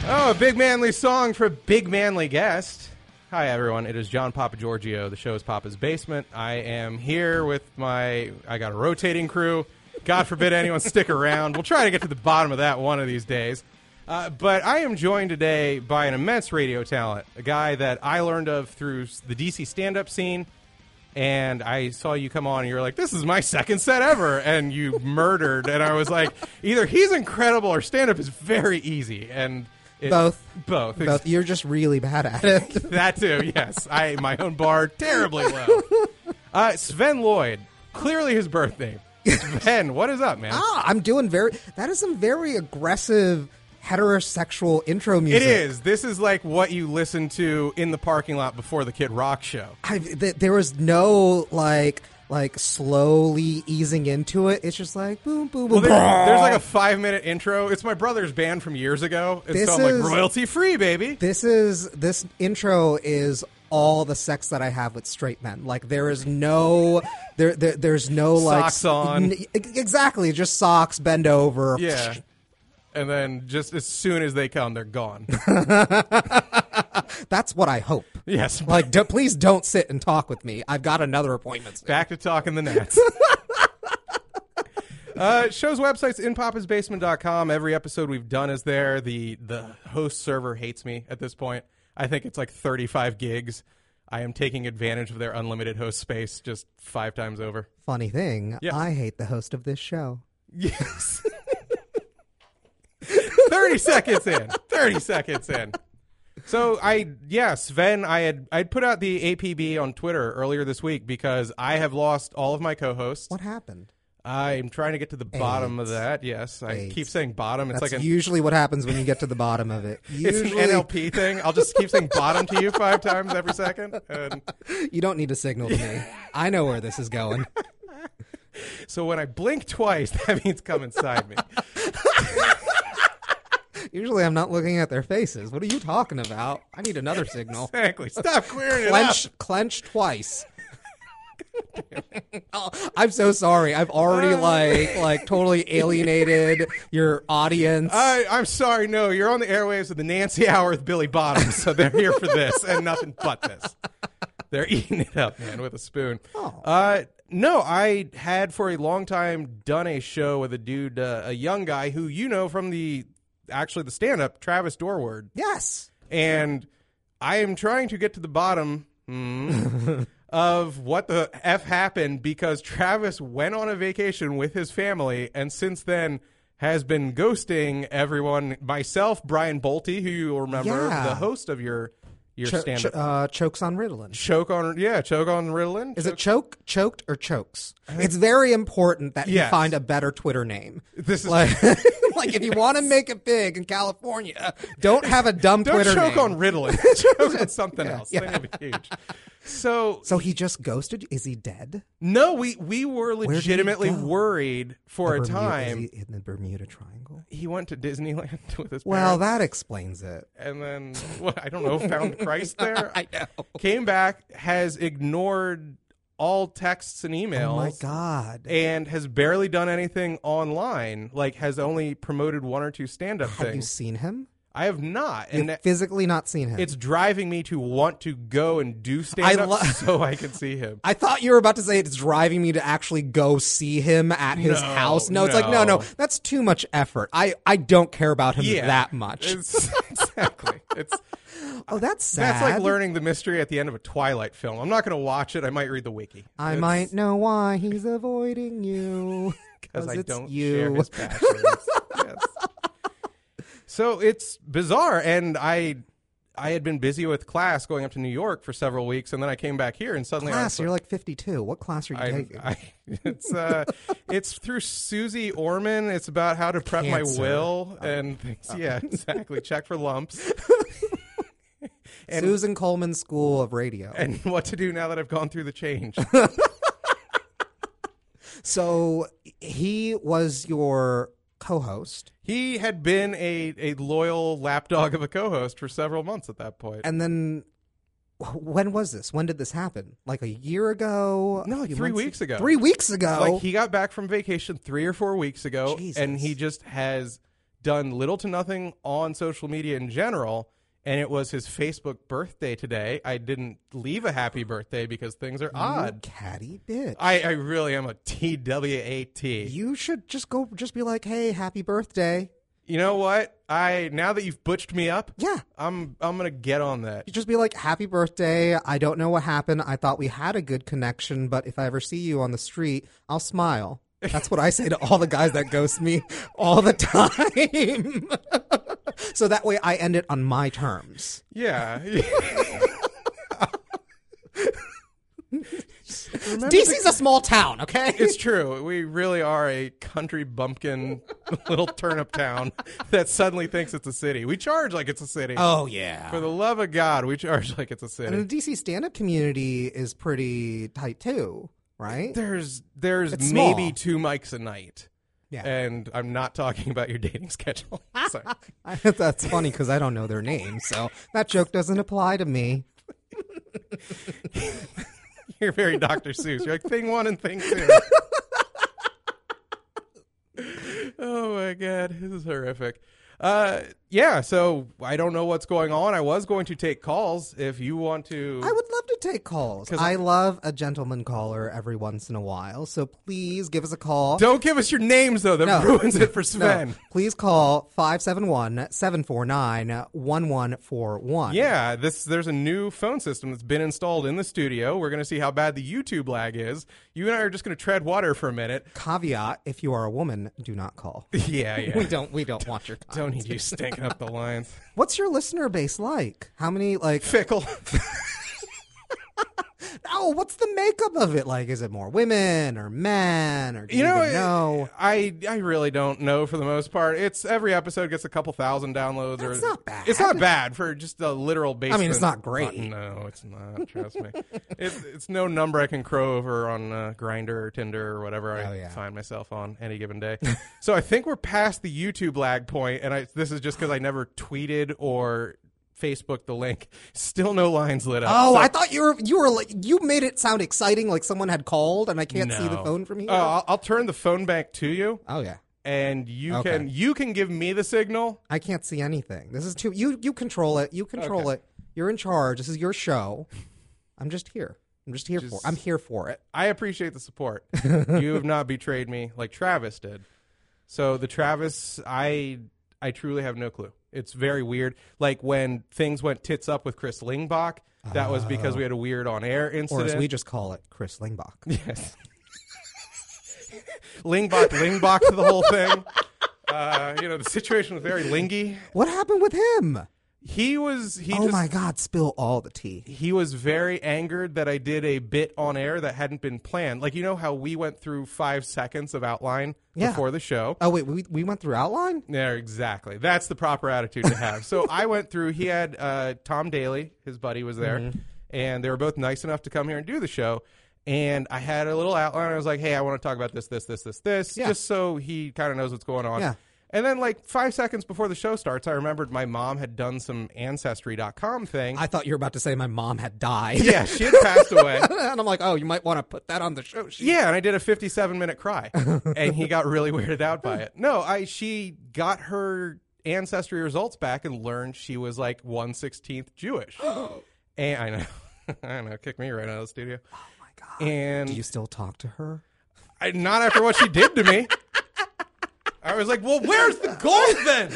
Oh, a big manly song for a big manly guest. Hi, everyone. It is John Papa Giorgio. The show is Papa's Basement. I am here with I got a rotating crew. God forbid anyone stick around. We'll try to get to the bottom of that one of these days. But I am joined today by an immense radio talent, a guy that I learned of through the DC stand-up scene. And I saw you come on and you were like, this is my second set ever. And you murdered. And I was like, either he's incredible or stand-up is very easy. And Both. Both. You're just really bad at it. That too, yes. My own bar, terribly low. Sven Lloyd, clearly his birth name. Sven, what is up, man? I'm doing that is some very aggressive heterosexual intro music. It is. This is like what you listen to in the parking lot before the Kid Rock show. There was no like slowly easing into it. It's just like boom, boom, boom. Well, there's like a 5-minute intro. It's my brother's band from years ago. And so I'm like, royalty free, baby. This intro is all the sex that I have with straight men. Like there is no there's no like socks on. Exactly, just socks, bend over. Yeah. And then just as soon as they come, they're gone. That's what I hope. Yes. Like, please don't sit and talk with me. I've got another appointment. Back to talking the Nats. Show's website's inpapasbasement.com. Every episode we've done is there. The host server hates me at this point. I think it's like 35 gigs. I am taking advantage of their unlimited host space just 5 times over. Funny thing, yes. I hate the host of this show. Yes. 30 seconds in. So Sven, I'd put out the APB on Twitter earlier this week because I have lost all of my co-hosts. What happened? I'm trying to get to the bottom of that. Yes, I keep saying bottom. It's That's usually what happens when you get to the bottom of it. It's an NLP thing. I'll just keep saying bottom to you 5 times every second. And you don't need to signal to me. I know where this is going. So when I blink twice, that means come inside me. Usually I'm not looking at their faces. What are you talking about? I need another signal. Exactly. Stop clearing it up. Clench twice. Oh, I'm so sorry. I've already like totally alienated your audience. I'm sorry. No, you're on the airwaves of the Nancy Hour with Billy Bottoms, so they're here for this and nothing but this. They're eating it up, man, with a spoon. Oh. No, I had for a long time done a show with a dude, a young guy who you know from the stand-up, Travis Dorward. Yes. And I am trying to get to the bottom of what the F happened because Travis went on a vacation with his family and since then has been ghosting everyone. Myself, Brian Bolte, who you will remember, the host of your stand-up. Chokes on Ritalin. Choke on Ritalin. Is it choked, or chokes? It's very important that you find a better Twitter name. This is like if you want to make it big in California, don't have a dumb Twitter name. Don't choke on Ritalin. Choke on something else. Yeah. That'd be huge. So he just ghosted? Is he dead? No, we were legitimately worried for a time. Is he in the Bermuda Triangle? He went to Disneyland with his parents. Well, that explains it. And then, I don't know, found Christ there. I know. Came back, has ignored all texts and emails. Oh, my God. And has barely done anything online. Like, has only promoted 1 or 2 stand-up things. Have you seen him? I have not. You've physically not seen him. It's driving me to want to go and do stand-up so I can see him. I thought you were about to say it's driving me to actually go see him at his house. No, it's like, no, that's too much effort. I don't care about him that much. Exactly. That's sad. That's like learning the mystery at the end of a Twilight film. I'm not going to watch it. I might read the wiki. I might know why he's avoiding you. Because I don't share his passions. Yes. So it's bizarre, and I had been busy with class going up to New York for several weeks, and then I came back here, and suddenly you're like 52. What class are you taking? It's through Susie Orman. It's about how to prep my will and things. Yeah, exactly. Check for lumps. And Susan Coleman School of Radio. And what to do now that I've gone through the change. So he was your co-host. He had been a loyal lapdog of a co-host for several months at that point. And then when was this? When did this happen? Like a year ago? No, like 3 weeks ago. 3 weeks ago? Like he got back from vacation 3 or 4 weeks ago. Jesus. And he just has done little to nothing on social media in general, and it was his Facebook birthday today. I didn't leave a happy birthday because things are odd. Catty bitch. I really am a TWAT. You should just be like, hey, happy birthday. You know what? Now that you've butched me up, yeah, I'm gonna get on that. You just be like, happy birthday. I don't know what happened. I thought we had a good connection, but if I ever see you on the street, I'll smile. That's what I say to all the guys that ghost me all the time. So that way I end it on my terms. Yeah. DC's a small town, okay? It's true. We really are a country bumpkin little turnip town that suddenly thinks it's a city. We charge like it's a city. Oh, yeah. For the love of God, we charge like it's a city. And the DC stand-up community is pretty tight, too, right? There's It's maybe small. 2 mics a night. Yeah. And I'm not talking about your dating schedule. Sorry. That's funny because I don't know their names, so that joke doesn't apply to me. You're very Dr. Seuss. You're like thing 1 and thing 2. Oh my God, this is horrific. Yeah, so I don't know what's going on. I was going to take calls if you want to. I would love to take calls. I love a gentleman caller every once in a while, so please give us a call. Don't give us your names, though. That ruins it for Sven. No. Please call 571-749-1141. Yeah, there's a new phone system that's been installed in the studio. We're going to see how bad the YouTube lag is. You and I are just going to tread water for a minute. Caveat, if you are a woman, do not call. Yeah. We don't want your time. Don't need you stinking up the lines. What's your listener base like? How many, Fickle. Oh, what's the makeup of it like? Is it more women or men, or do you even know? I really don't know for the most part. It's every episode gets a couple thousand downloads. That's not bad. It's not bad for just a literal basement. I mean, it's not great. No, it's not. Trust me. It's no number I can crow over on Grindr or Tinder or whatever I find myself on any given day. So I think we're past the YouTube lag point, and this is just because I never tweeted or Facebook the link. Still no lines lit up. Oh, so, I thought you were like, you made it sound exciting, like someone had called and I can't see the phone from here. Oh, I'll turn the phone back to you. Oh yeah. And you can give me the signal. I can't see anything. This is too you control it. You control it. You're in charge. This is your show. I'm just here. I'm here for it. I appreciate the support. You have not betrayed me like Travis did. So the Travis, I truly have no clue. It's very weird. Like when things went tits up with Chris Lingbach, that was because we had a weird on-air incident. Or as we just call it, Chris Lingbach. Yes. Lingbach to the whole thing. The situation was very lingy. What happened with him? My God, spill all the tea. He was very angered that I did a bit on air that hadn't been planned. Like, you know how we went through 5 seconds of outline before the show? Oh, wait, we went through outline? Yeah, exactly. That's the proper attitude to have. So I went through, he had Tom Daly, his buddy was there, and they were both nice enough to come here and do the show. And I had a little outline. I was like, hey, I want to talk about this, just so he kind of knows what's going on. Yeah. And then, 5 seconds before the show starts, I remembered my mom had done some Ancestry.com thing. I thought you were about to say my mom had died. Yeah, she had passed away. And I'm like, oh, you might want to put that on the show sheet. Yeah, and I did a 57-minute cry. And he got really weirded out by it. No, she got her Ancestry results back and learned she was 1/16 Jewish. And I know, kick me right out of the studio. Oh, my God. And do you still talk to her? Not after what she did to me. I was like, well, where's the gold then?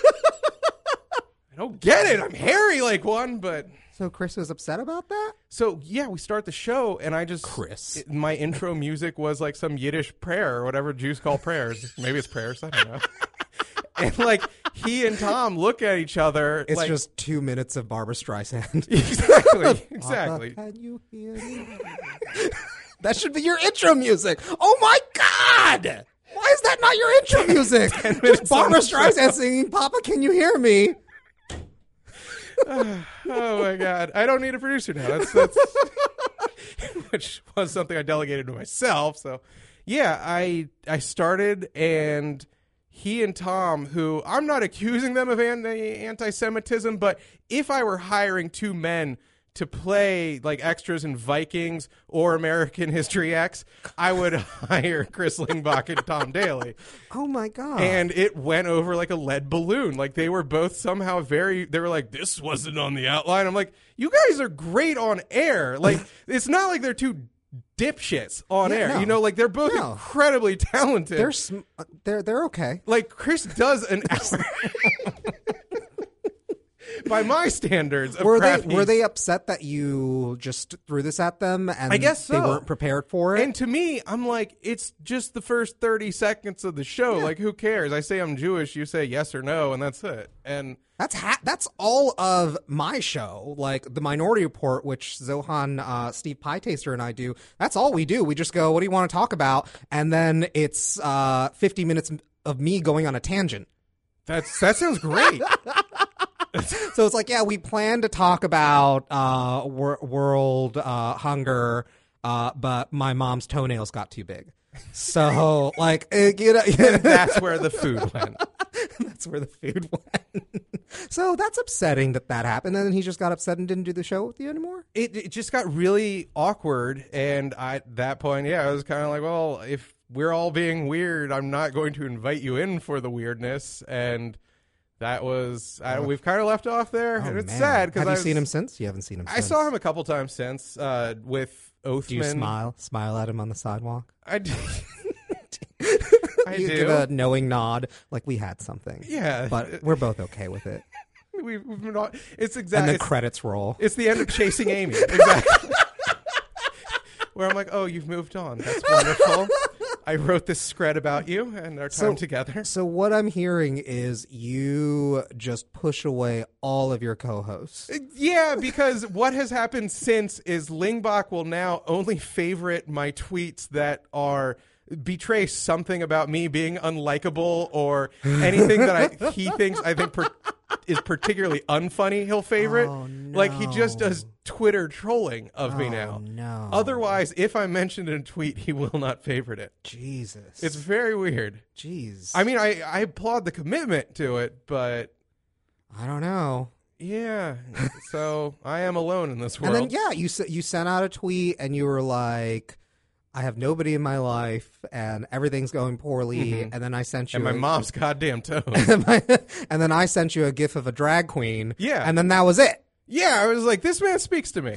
I don't get it. I'm hairy like one, but... So Chris was upset about that? So, yeah, we start the show, and I just... Chris. My intro music was some Yiddish prayer or whatever Jews call prayers. Maybe it's prayers. I don't know. And, he and Tom look at each other. It's just 2 minutes of Barbra Streisand. Exactly. Papa, can you hear me? That should be your intro music. Oh, my God! Why is that not your intro music? Just Barbra Streisand singing, Papa, can you hear me? Oh, my God. I don't need a producer now. That's which was something I delegated to myself. So, yeah, I started, and he and Tom, who I'm not accusing them of anti-Semitism, but if I were hiring 2 men to play like extras in Vikings or American History X, I would hire Chris Lingbach and Tom Daly. Oh my God. And it went over like a lead balloon. Like they were both somehow they were like, this wasn't on the outline. I'm like, you guys are great on air. Like it's not like they're two dipshits on air. No. You know, like they're both incredibly talented. They're okay. Like Chris does an hour. By my standards of were they upset that you just threw this at them and I guess so. They weren't prepared for it? And to me, I'm like, it's just the first 30 seconds of the show. Like, who cares? I say I'm Jewish, you say yes or no, and that's it. And that's all of my show. Like the Minority Report, which Zohan, Steve Pietaster, and I do. That's all we do. We just go, what do you want to talk about? And then it's 50 minutes of me going on a tangent. that sounds great. So it's like, yeah, we plan to talk about world hunger, but my mom's toenails got too big. So, like, That's where the food went. That's where the food went. So that's upsetting that happened. And then he just got upset and didn't do the show with you anymore? It just got really awkward. And at that point, I was kind of like, well, if we're all being weird, I'm not going to invite you in for the weirdness. And that was, we've kind of left off there. And it's sad. Because Have you seen him since? You haven't seen him since. I saw him a couple times since with Oathman. Do you smile at him on the sidewalk? I do. You give a knowing nod, like we had something. Yeah. But we're both okay with it. We've not, it's exactly. And the credits roll. It's the end of Chasing Amy. Exactly. Where I'm like, oh, you've moved on. That's wonderful. I wrote this scred about you and our time together. So what I'm hearing is you just push away all of your co-hosts. Yeah, because what has happened since is Lingbach will now only favorite my tweets that betray something about me being unlikable or anything that he thinks is particularly unfunny. He'll favorite. Oh, no. Like he just does Twitter trolling of me now. No. Otherwise, if I mention it in a tweet, he will not favorite it. Jesus. It's very weird. Jeez. I mean, I applaud the commitment to it, but I don't know. yeah. So I am alone in this world. And then you sent out a tweet and you were like, I have nobody in my life and everything's going poorly. Mm-hmm. And then I sent you and my mom's goddamn toes. and then I sent you a gif of a drag queen. Yeah. And then that was it. Yeah, I was like, this man speaks to me.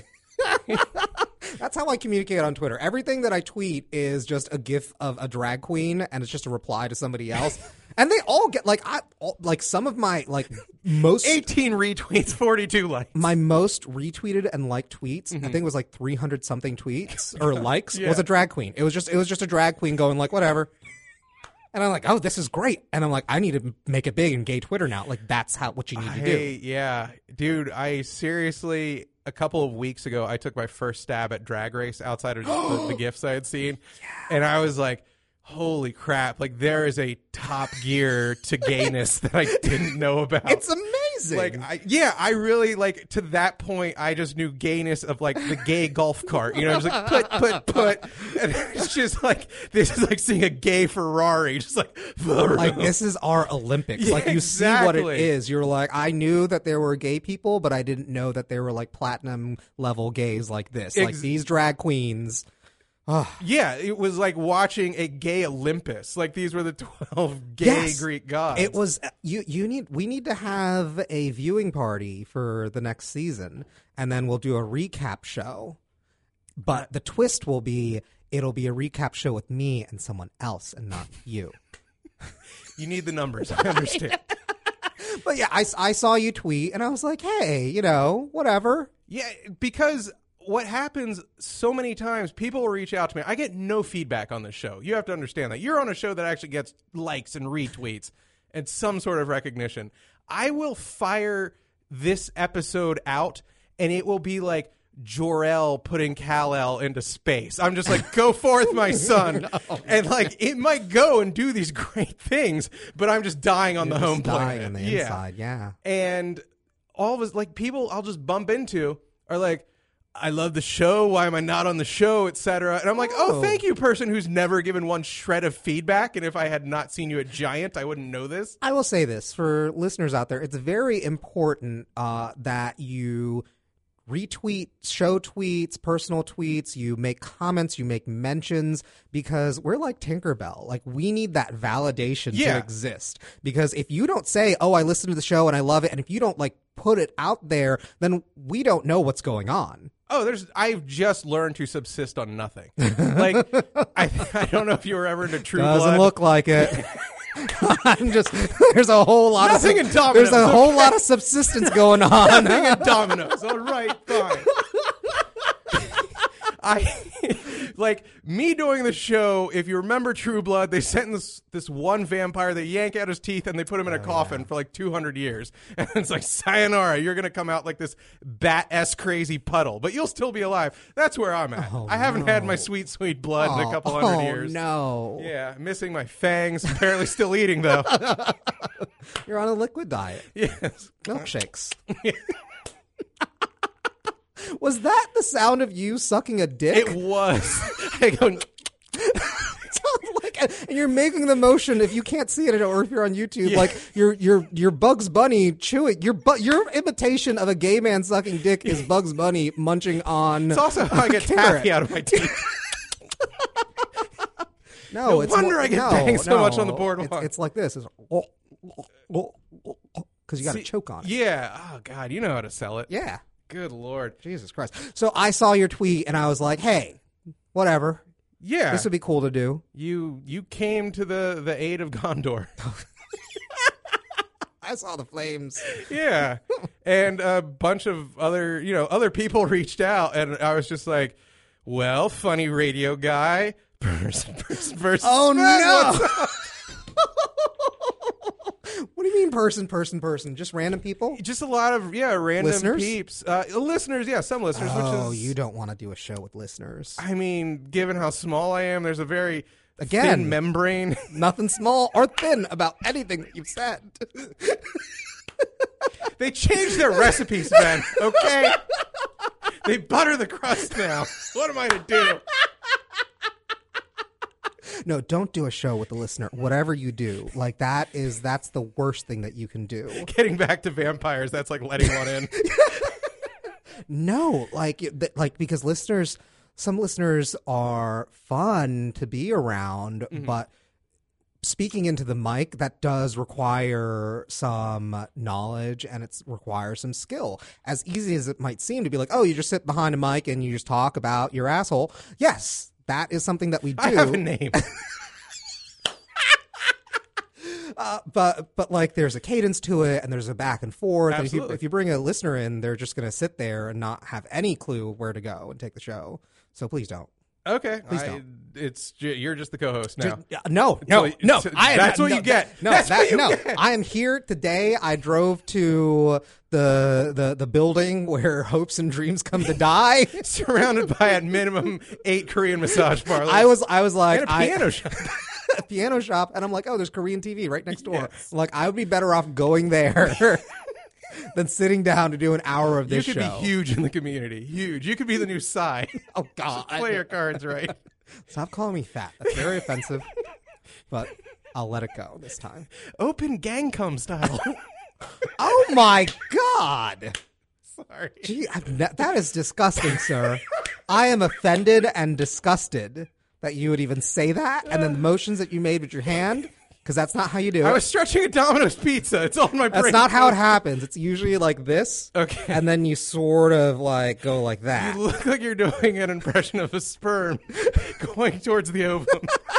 That's how I communicate on Twitter. Everything that I tweet is just a gif of a drag queen, and it's just a reply to somebody else. And they all get some of my most 18 retweets, 42 likes. My most retweeted and liked tweets, I think it was 300 something tweets or likes, Yeah. was a drag queen. It was just a drag queen going like whatever. And I'm like, oh, this is great. And I'm like, I need to make it big in gay Twitter now. Like that's what you need to do. Yeah, dude, I seriously, a couple of weeks ago, I took my first stab at Drag Race outside of the GIFs I had seen. Yeah. And I was like, holy crap, like there is a top gear to gayness that I didn't know about. It's amazing. I really, to that point, I just knew gayness of the gay golf cart. You know, I was like, put. And it's just this is like seeing a gay Ferrari. Just like this is our Olympics. Yeah, you see what it is. You're like, I knew that there were gay people, but I didn't know that there were platinum level gays like this. These drag queens. Yeah, it was like watching a gay Olympus. These were the 12 gay Greek gods. It was we need to have a viewing party for the next season, and then we'll do a recap show. But the twist will be it'll be a recap show with me and someone else and not you. You need the numbers. I understand. But yeah, I saw you tweet and I was like, hey, whatever. Yeah, because what happens so many times, people will reach out to me. I get no feedback on this show. You have to understand that. You're on a show that actually gets likes and retweets and some sort of recognition. I will fire this episode out, and it will be like Jor-El putting Kal-El into space. I'm just like, go forth, my son. No. And it might go and do these great things, but I'm just dying on the home planet. Dying on the inside, yeah. And all of us, people I'll just bump into are like, I love the show. Why am I not on the show, etc.? And I'm like, oh, thank you, person who's never given one shred of feedback. And if I had not seen you at Giant, I wouldn't know this. I will say this for listeners out there. It's very important that you retweet show tweets, personal tweets, you make comments, you make mentions, because we're like Tinkerbell. Like, we need that validation to exist. Because if you don't say, oh, I listened to the show and I love it, and if you don't like put it out there, then we don't know what's going on. Oh, I've just learned to subsist on nothing. Like, I don't know if you were ever into True Blood. Doesn't look like it. I'm just, there's a whole lot Nothing in Domino's. There's a whole lot of subsistence going on. Nothing in Domino's. All right, fine. Like, me doing the show, if you remember True Blood, they sent in this one vampire, they yank out his teeth, and they put him in a coffin for like 200 years. And it's like, sayonara, you're going to come out like this bat-esque crazy puddle, but you'll still be alive. That's where I'm at. I haven't had my sweet, sweet blood in a couple hundred years. No. Yeah, missing my fangs. Apparently still eating, though. You're on a liquid diet. Yes. Milkshakes. Was that the sound of you sucking a dick? It was. I go, and you're making the motion. If you can't see it, or if you're on YouTube, like you're Bugs Bunny chewing. Your imitation of a gay man sucking dick is Bugs Bunny munching on. It's also how I get taffy out of my teeth. No wonder I get banged so much on the boardwalk. It's like this. It's because you got to choke on it. Yeah. Oh God, you know how to sell it. Yeah. Good Lord. Jesus Christ. So I saw your tweet and I was like, hey, whatever. Yeah. This would be cool to do. You came to the aid of Gondor. I saw the flames. Yeah. And a bunch of other people reached out, and I was just like, well, funny radio guy. Person. Oh, no. What do you mean person? Just random people? Just a lot of, random listeners? peeps. Listeners, some listeners. Oh, which is, you don't want to do a show with listeners. I mean, given how small I am, there's a very Again, thin membrane. Nothing small or thin about anything that you've said. They changed their recipes, Ben, okay? They butter the crust now. What am I to do? No, don't do a show with the listener. Whatever you do, like that's the worst thing that you can do. Getting back to vampires, that's like letting one in. No, because some listeners are fun to be around, but speaking into the mic, that does require some knowledge and it requires some skill. As easy as it might seem to be like, oh, you just sit behind a mic and you just talk about your asshole. Yes. That is something that we do. I have a name. But like there's a cadence to it and there's a back and forth. Absolutely. And if you bring a listener in, they're just going to sit there and not have any clue where to go and take the show. So please don't. Okay. Please don't. You're just the co-host now. No. That's what you get. I am here today. I drove to the building where hopes and dreams come to die. Surrounded by at minimum 8 Korean massage parlors. I was like, and a piano shop. A piano shop, and I'm like, oh, there's Korean TV right next door. Yes. Like, I would be better off going there than sitting down to do an hour of this show. You could be huge in the community. Huge. You could be the new Psy. Oh, God. Just play your cards right. Stop calling me fat. That's very offensive. But I'll let it go this time. Open Gangnam style. Oh, my God. Sorry. Gee, that is disgusting, sir. I am offended and disgusted that you would even say that, and then the motions that you made with your hand, because that's not how you do it. I was stretching a Domino's pizza. It's on my brain. That's not how it happens. It's usually like this, okay, and then you sort of like go like that. You look like you're doing an impression of a sperm going towards the ovum.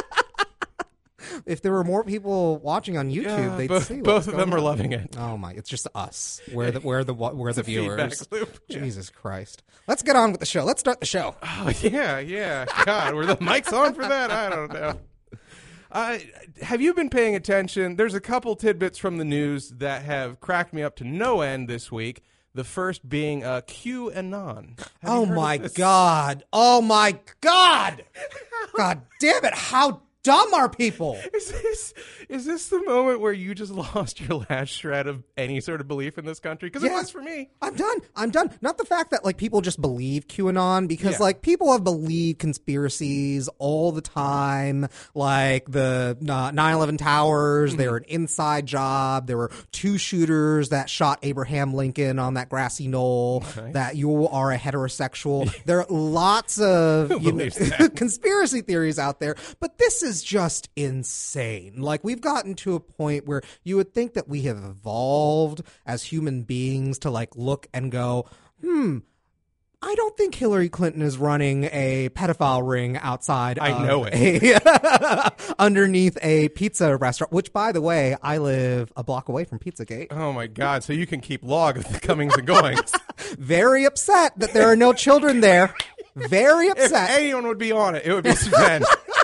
If there were more people watching on YouTube, they'd see both of them are loving it. Oh my! It's just us. We're the viewers. Loop. Jesus Christ! Let's get on with the show. Let's start the show. Oh yeah. God, were the mics on for that? I don't know. Have you been paying attention? There's a couple tidbits from the news that have cracked me up to no end this week. The first being QAnon. Oh my God! Oh my God! God damn it! How dumb are people? Is this the moment where you just lost your last shred of any sort of belief in this country? Because it was for me. I'm done. Not the fact that like people just believe QAnon, because Yeah. like people have believed conspiracies all the time. Like the 9/11 towers, they were an inside job. There were 2 shooters that shot Abraham Lincoln on that grassy knoll. Nice. That you are a heterosexual. There are lots of believes that? conspiracy theories out there, but this is just insane. Like, we've gotten to a point where you would think that we have evolved as human beings to like look and go, I don't think Hillary Clinton is running a pedophile ring outside. I know it. Underneath a pizza restaurant, which, by the way, I live a block away from Pizzagate. Oh my God! So you can keep log of the comings and goings. Very upset that there are no children there. Very If upset. anyone would be on it, it would be Sven.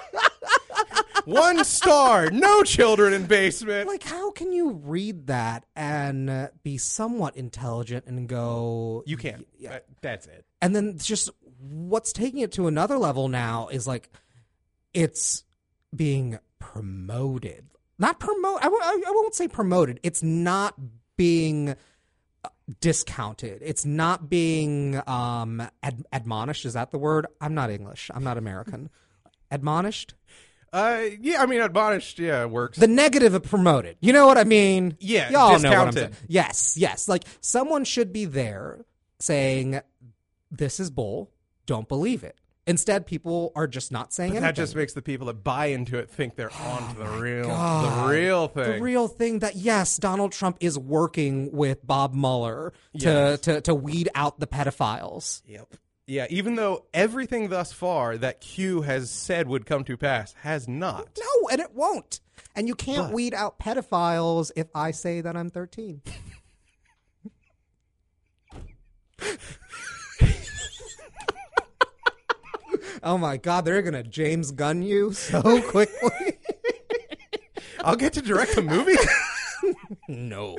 1 star, no children in basement. Like, how can you read that and be somewhat intelligent and go, You can't. Yeah. That's it. And then just what's taking it to another level now is like it's being promoted. Not promote. I won't say promoted. It's not being discounted. It's not being admonished. Is that the word? I'm not English. I'm not American. Admonished? Yeah, I mean, admonished, works. The negative of promoted. You know what I mean? Yeah, Y'all know what I'm discounted. saying. Yes. Like, someone should be there saying, this is bull. Don't believe it. Instead, people are just not saying anything. That just makes the people that buy into it think they're on to the real thing. The real thing that, yes, Donald Trump is working with Bob Mueller Yes. to weed out the pedophiles. Yep. Yeah, even though everything thus far that Q has said would come to pass has not. No, and it won't. And you can't But- weed out pedophiles if I say that I'm 13. Oh my God, they're going to James Gunn you so quickly. I'll get to direct a movie? No.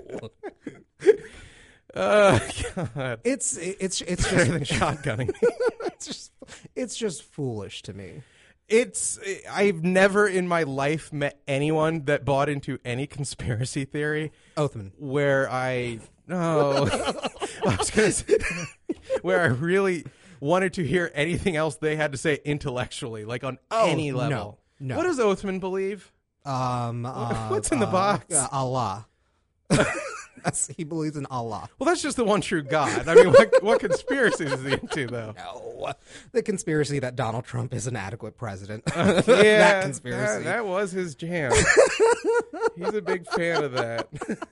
God. It's Better just than shotgunning. it's just foolish to me. I've never in my life met anyone that bought into any conspiracy theory Othman. where I was going to say where I really wanted to hear anything else they had to say intellectually, like on any level. no. What does Othman believe? What's in the box? Allah. He believes in Allah. Well, that's just the one true God. I mean, what conspiracies is he into, though? No, the conspiracy that Donald Trump is an adequate president. Yeah, that conspiracy. That was his jam. He's a big fan of that.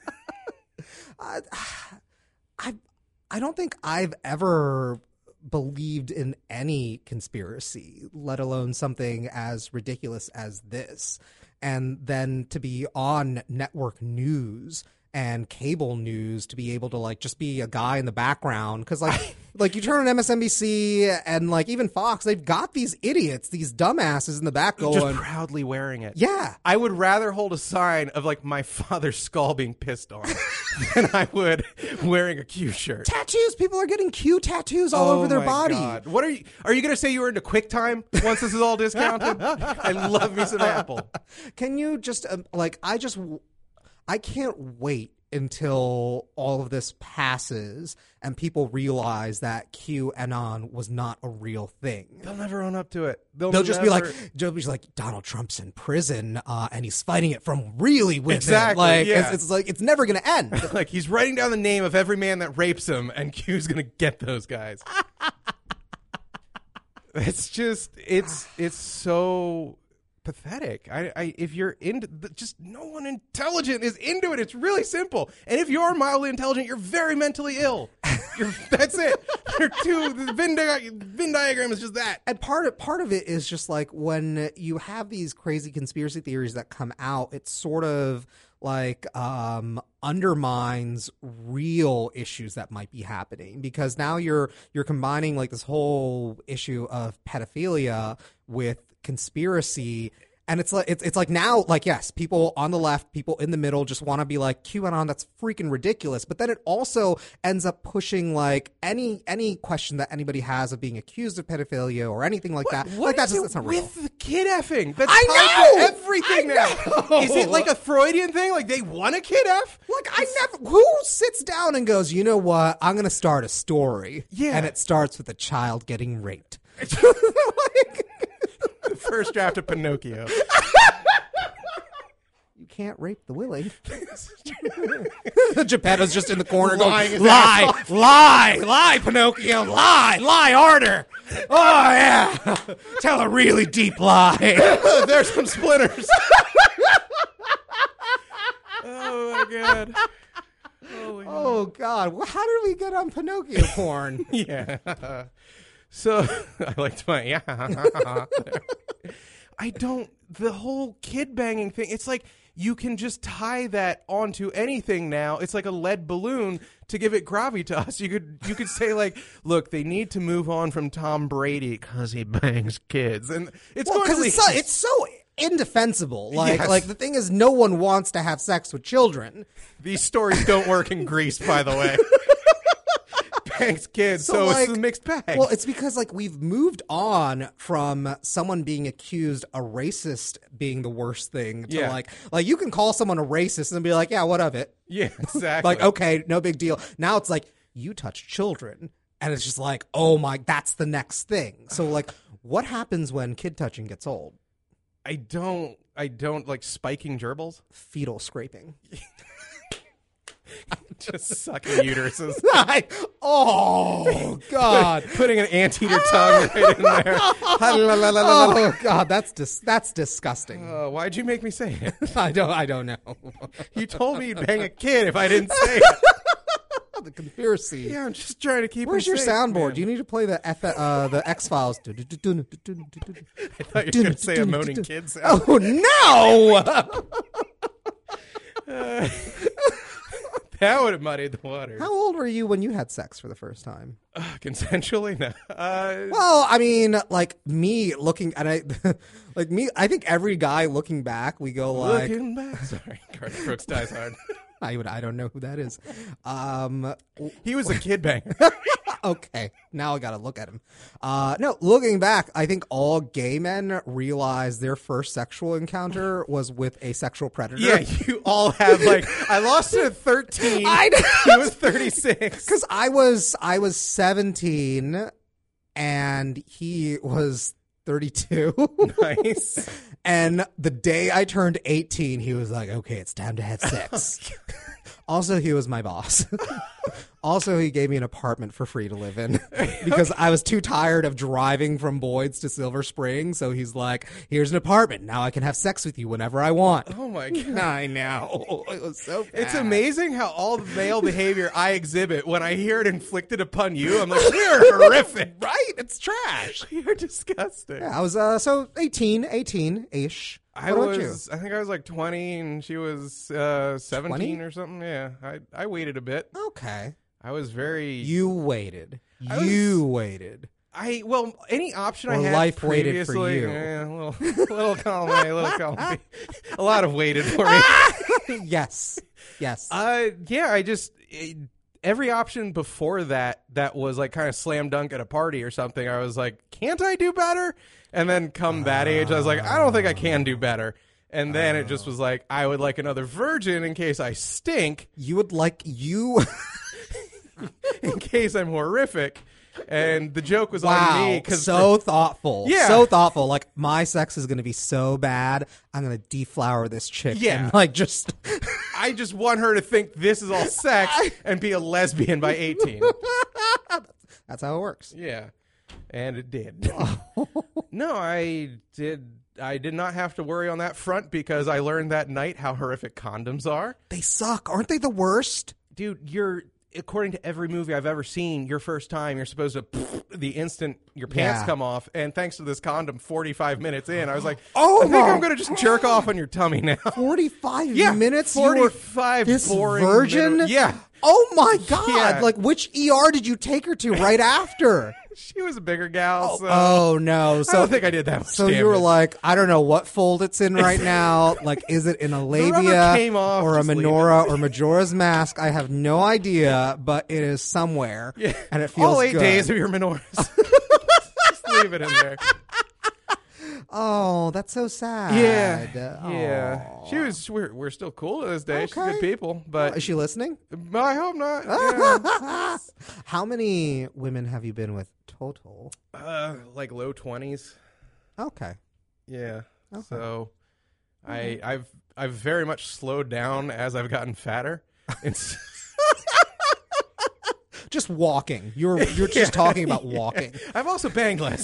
I don't think I've ever believed in any conspiracy, let alone something as ridiculous as this. And then to be on network news and cable news, to be able to like just be a guy in the background, because like you turn on MSNBC and like even Fox, they've got these idiots, these dumbasses in the back going, Just proudly wearing it. yeah. I would rather hold a sign of like my father's skull being pissed on than I would wearing a Q shirt. Tattoos. People are getting Q tattoos all over their my body. God. What are you going to say you were into QuickTime once this is all discounted? I love me some Apple. Can you just I can't wait until all of this passes and people realize that QAnon was not a real thing. They'll never own up to it. They'll just be like Donald Trump's in prison and he's fighting it from really within. Exactly, Like yeah. it's like it's never going to end. like he's writing down the name of every man that rapes him, and Q's going to get those guys. It's just it's so pathetic. I if you're into just no one intelligent is into it. It's really simple. And if you're mildly intelligent, you're very mentally ill. That's it. The Venn diagram is just that. And part of it is just like when you have these crazy conspiracy theories that come out, it's sort of like undermines real issues that might be happening, because now you're combining like this whole issue of pedophilia with conspiracy, And it's like now, like, yes, people on the left, people in the middle just want to be like, QAnon, that's freaking ridiculous. But then it also ends up pushing like any question that anybody has of being accused of pedophilia or anything like that. What like is that's not real. with the kid effing? That's I tied know! to everything now. Is it like a Freudian thing? Like they want a kid F? Like who sits down and goes, you know what? I'm going to start a story. Yeah. And it starts with a child getting raped. The first draft of Pinocchio. You can't rape the willing. Geppetto's just in the corner Lying going, his ass lie, Pinocchio, lie harder. Oh, yeah. Tell a really deep lie. There's some splinters. Oh, my God. Oh, God. Well, how did we get on Pinocchio porn? Yeah. So, I liked my, yeah. The whole kid banging thing, it's like you can just tie that onto anything now. It's like a lead balloon to give it gravitas. You could say like, look, they need to move on from Tom Brady because he bangs kids. And it's it's so indefensible. Yes. Like the thing is, no one wants to have sex with children. These stories don't work in Greece, by the way. Bangs kids, so like, it's a mixed bag. Well, it's because like we've moved on from someone being accused a racist being the worst thing to like you can call someone a racist and be like, yeah, what of it? Yeah, exactly. Like, okay, no big deal. Now it's like you touch children, and it's just like, oh my, that's the next thing. So like, what happens when kid touching gets old? I don't like spiking gerbils. Fetal scraping. Just sucking uteruses. Oh, God. Putting an anteater tongue right in there. Oh, God, that's disgusting. Why'd you make me say it? I don't know. You told me you'd bang a kid if I didn't say it. The conspiracy. Yeah, I'm just trying to keep Where's him your safe, soundboard? man. Do you need to play the X-Files? I thought you were going to say a moaning kid sound. Oh, no! That would have muddied the water. How old were you when you had sex for the first time? Consensually? No. Well, I mean, like me looking at it, like me, I think every guy looking back, we go like, looking back. Sorry, Garth Brooks dies hard. I don't know who that is. He was a kid banger. Okay, now I gotta look at him. No, looking back, I think all gay men realize their first sexual encounter was with a sexual predator. Yeah, you all have like, I lost it at 13. I know. He was 36. Because I was 17 and he was 32. Nice. And the day I turned 18, he was like, okay, it's time to have sex. Also, he was my boss. Also, he gave me an apartment for free to live in because I was too tired of driving from Boyd's to Silver Spring. So he's like, here's an apartment. Now I can have sex with you whenever I want. Oh, my God. I know. It was so bad. It's amazing how all the male behavior I exhibit, when I hear it inflicted upon you, I'm like, we're horrific. Right? It's trash. You're disgusting. Yeah, I was so 18-ish. I What about you? think I was like 20 and she was 17 20? or something. Yeah, I waited a bit. Okay. I was very... You waited. I You waited. Well, any option Or I had life waited for previously, you. a little column A, a little column B. A lot of waited for me. Yes. Yes. Yeah, every option before that was like kind of slam dunk at a party or something. I was like, can't I do better? And then come that age, I was like, I don't think I can do better. And then it just was like, I would like another virgin in case I stink, You would like you. in case I'm horrific. And the joke was on Wow. me. So thoughtful. Yeah. So thoughtful. Like, my sex is going to be so bad, I'm going to deflower this chick. Yeah. And, like, just. I just want her to think this is all sex and be a lesbian by 18. That's how it works. Yeah. And it did. No, I did not have to worry on that front because I learned that night how horrific condoms are. They suck. Aren't they the worst? Dude, according to every movie I've ever seen, your first time, you're supposed to the instant your pants Yeah. come off. And thanks to this condom, 45 minutes in, I was like, Oh I think my- I'm going to just jerk off on your tummy now. 45 Yeah, minutes? 45 You were this boring virgin? minutes. Yeah. Oh, my God. Yeah. Like, which ER did you take her to right after? She was a bigger gal. So Oh no! I So don't think I did that much So you were damage. like, I don't know what fold it's in right now. Like, is it in a rubber labia came off, or a just leave menorah or Majora's Mask? I have no idea, but it is somewhere, Yeah. and it feels all 8 good. days of your menorahs. Just leave it in there. Oh, that's so sad. Yeah. Aw. She was. We're still cool to this day. She's Okay. good people, but Is she listening? I hope not. Yeah. How many women have you been with total? Like low 20s. Okay. Yeah. Okay. So, I've very much slowed down as I've gotten fatter. It's, Just walking. You're just talking about walking. I've also banged less.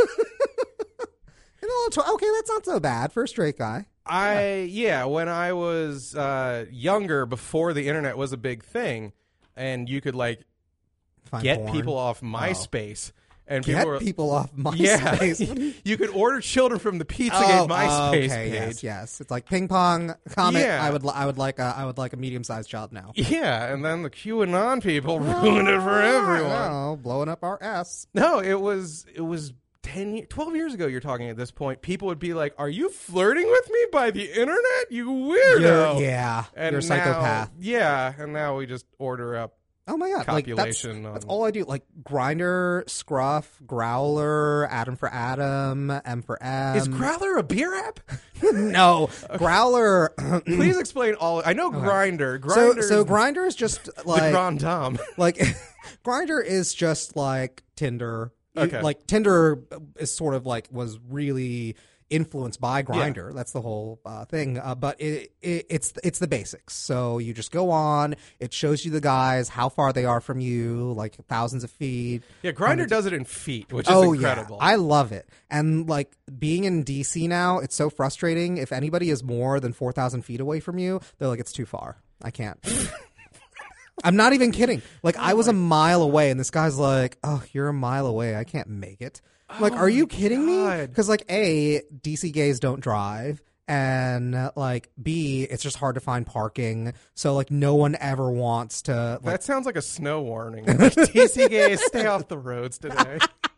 Okay, that's not so bad for a straight guy. When I was younger, before the internet was a big thing, and you could like Find get porn. people off MySpace, and Get people were, people off MySpace. yeah, you could order children from the Pizzagate MySpace okay, page. Yes. It's like ping pong comment. Yeah. I would like a medium sized child now. Yeah, and then the QAnon people ruined it for everyone. Oh, blowing up our ass. No, it was 12 years ago you're talking at this point. People would be like, are you flirting with me by the internet? You weirdo. You're a Now, psychopath. Yeah, and now we just order up. Oh my god! Like Copulation that's on- all I do. Like Grinder, Scruff, Growler, Adam for Adam, M for M. Is Growler a beer app? No, Growler. Please explain all. I know Grinder. So Grinder is just the like Grand Dame. like Grinder is just like Tinder. Okay. Like Tinder is sort of like was really influenced by Grinder. That's the whole thing. But it's the basics. So you just go on. It shows you the guys, how far they are from you, like thousands of feet. Yeah, Grinder does it in feet, which is incredible. Yeah, I love it. And like being in DC now, it's so frustrating. If anybody is more than 4,000 feet away from you, they're like, it's too far. I can't. I'm not even kidding. Like I was a mile away, and this guy's like, "Oh, you're a mile away. I can't make it." I'm like, are you kidding me? God. Because like A, DC gays don't drive, and like B, it's just hard to find parking. So like no one ever wants to. Like, That sounds like a snow warning. DC gays, stay off the roads today.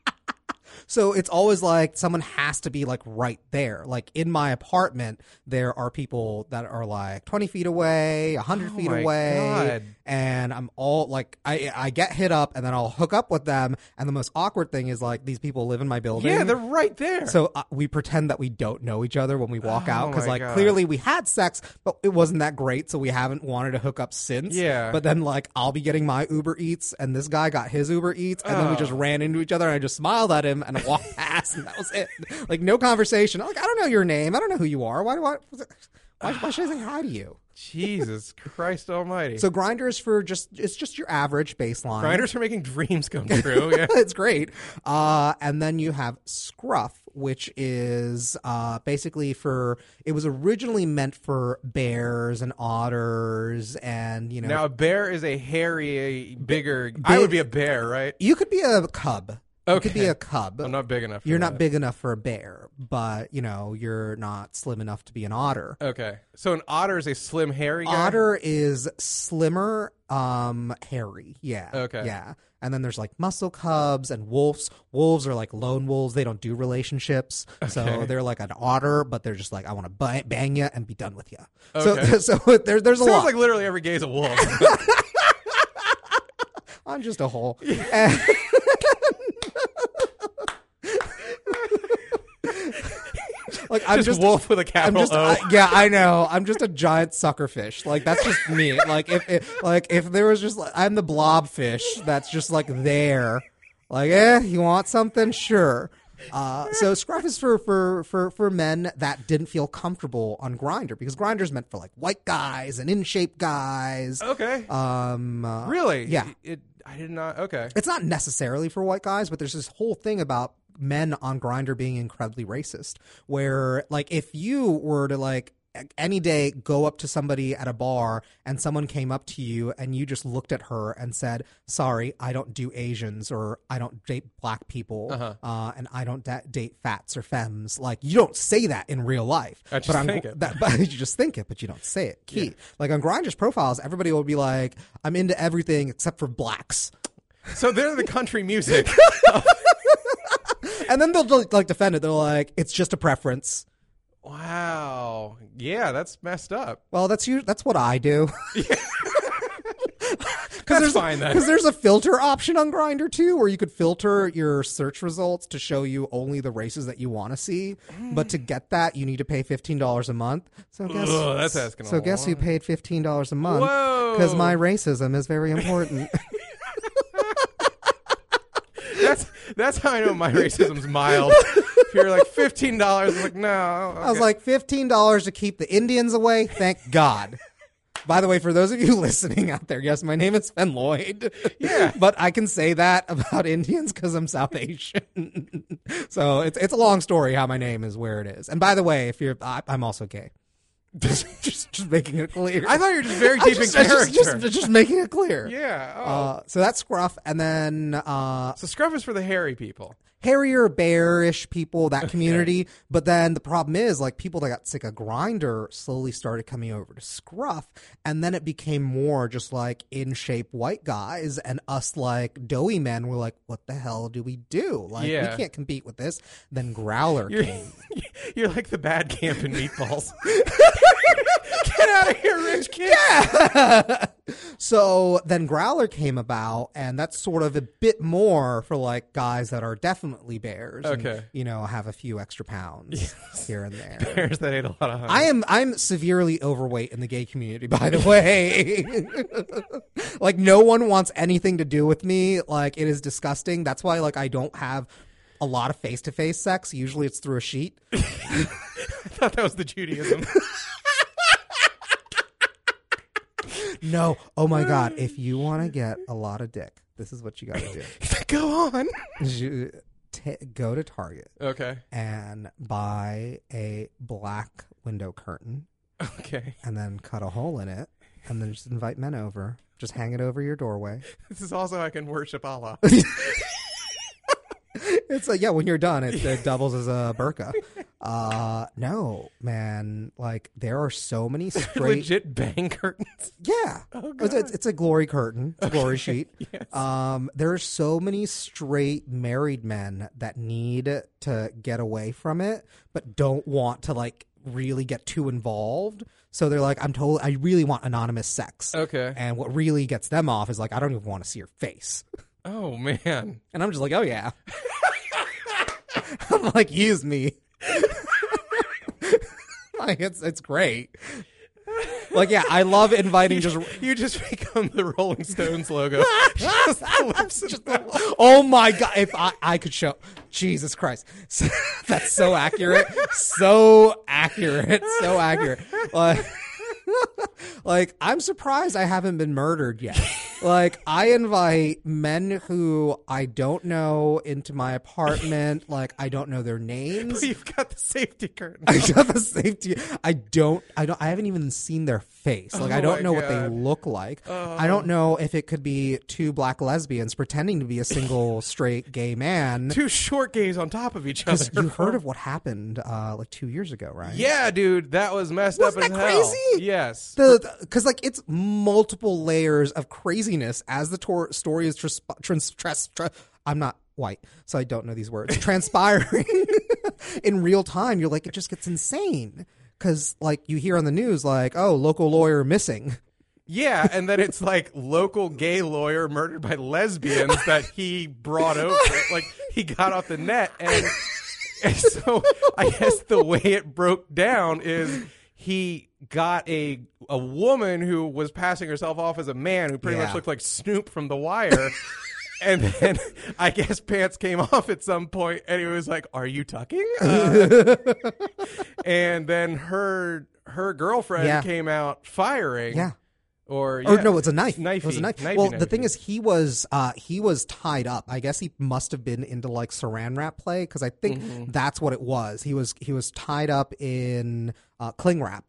So it's always like someone has to be like right there. Like in my apartment, there are people that are like 20 feet away, 100 feet my away. God. And I'm all like, I get hit up and then I'll hook up with them. And the most awkward thing is like these people live in my building. Yeah, they're right there. So we pretend that we don't know each other when we walk out because my like God. clearly we had sex, but it wasn't that great. So we haven't wanted to hook up since. Yeah. But then like I'll be getting my Uber Eats and this guy got his Uber Eats and then we just ran into each other and I just smiled at him and I walked past and that was it. Like no conversation. I'm like, I don't know your name. I don't know who you are. Why should I say hi to you? Jesus Christ Almighty. So Grindr is it's just your average baseline. Grinders for making dreams come true. Yeah. It's great. And then you have Scruff, which is basically it was originally meant for bears and otters and, you know. Now, a bear is a hairy, bigger. I would be a bear, right? You could be a cub. You could be Okay. a cub. I'm not big enough for You're that. not big enough for a bear, but, you know, you're not slim enough to be an otter. Okay. So an otter is a slim, hairy guy? Otter is slimmer, hairy. Yeah. Okay. Yeah. And then there's like muscle cubs and wolves. Wolves are like lone wolves. They don't do relationships. So Okay. they're like an otter, but they're just like, I want to bang you and be done with you. Okay. So there's a Sounds lot. like literally every gay is a wolf. I'm just a hole. Like I'm just wolf with a capital I'm just, O. yeah, I know. I'm just a giant suckerfish. Like that's just me. Like if there was just I'm the blobfish that's just like there. Like, you want something? Sure. So Scruff is for men that didn't feel comfortable on Grindr because Grindr's meant for like white guys and in shape guys. Okay. Um, Really? yeah. I did not. Okay. It's not necessarily for white guys, but there's this whole thing about men on Grindr being incredibly racist where like if you were to like any day go up to somebody at a bar and someone came up to you and you just looked at her and said, sorry, I don't do Asians or I don't date black people and I don't date fats or femmes. Like you don't say that in real life. I just think it. But you just think it, but you don't say it. Key. Like on Grindr's profiles, everybody will be like, I'm into everything except for blacks. So they're the country music And then they'll like defend it. They're like, it's just a preference. Wow. Yeah, that's messed up. Well, that's what I do. That's fine then. Because there's a filter option on Grindr too, where you could filter your search results to show you only the races that you want to see. But to get that, you need to pay $15 a month. So guess that's asking. So guess who paid $15 a month? Whoa! Because my racism is very important. That's how I know my racism's mild. If you're like $15, I'm like, no. Okay. I was like, $15 to keep the Indians away? Thank God. By the way, for those of you listening out there, yes, my name is Sven Lloyd. Yeah. But I can say that about Indians because I'm South Asian. So it's a long story how my name is where it is. And by the way, I'm also gay. Just making it clear. I thought you were just very deep in character. Just making it clear. Yeah. Oh. So that's Scruff. And then So Scruff is for the hairy people. hairier, bearish people, that community. But then the problem is, like, people that got sick of Grindr slowly started coming over to Scruff, and then it became more just like in shape white guys, and us like doughy men were like, what the hell do we do? Like, we can't compete with this. Then Growler came. You're like the bad camp in Meatballs. Get out of here, rich kid. Yeah. So then Growler came about, and that's sort of a bit more for like guys that are definitely bears. Okay. And, you know, have a few extra pounds here and there. Bears that ate a lot of honey. I'm severely overweight in the gay community, by the way. Like, no one wants anything to do with me. Like, it is disgusting. That's why, like, I don't have a lot of face-to-face sex. Usually it's through a sheet. I thought that was the Judaism. No. Oh my God. If you want to get a lot of dick, this is what you got to do. Go on. Go to Target. Okay. And buy a black window curtain. Okay. And then cut a hole in it. And then just invite men over. Just hang it over your doorway. This is also how I can worship Allah. It's like, yeah, when you're done, it doubles as a burqa. No, man. Like, there are so many straight... Legit bang curtains? Yeah. Oh, God. It's a glory curtain. It's a glory sheet. Yes. There are so many straight married men that need to get away from it, but don't want to, like, really get too involved. So they're like, I really want anonymous sex. Okay. And what really gets them off is like, I don't even want to see your face. Oh, man. And I'm just like, oh, yeah. I'm like, use me. Like, it's great. Like, yeah, I love inviting You just become the Rolling Stones logo. Just the lips and oh my God. If I could show, Jesus Christ. That's so accurate. So accurate. So accurate. Like, I'm surprised I haven't been murdered yet. Like, I invite men who I don't know into my apartment. Like, I don't know their names. You've got the safety curtain. I got the safety. I haven't even seen their face. Like, I don't know what they look like. I don't know if it could be two black lesbians pretending to be a single straight gay man. Two short gays on top of each other. You heard of what happened like 2 years ago, right? Yeah, dude, that was messed up as hell. Crazy? Yes. Because like, it's multiple layers of craziness as the story is I'm not white, so I don't know these words. Transpiring in real time, you're like, it just gets insane. Because like, you hear on the news like, oh, local lawyer missing. Yeah, and then it's like local gay lawyer murdered by lesbians that he brought over. Like, he got off the net, and so I guess the way it broke down is he got a woman who was passing herself off as a man who pretty much looked like Snoop from The Wire. And then I guess pants came off at some point, and he was like, "Are you tucking?" And then her girlfriend came out firing. Yeah. Or no, it's a knife. Knifey. It was a knife. Knifey, well, knifey. The thing is, he was tied up. I guess he must have been into like saran wrap play, because I think that's what it was. He was tied up in cling wrap.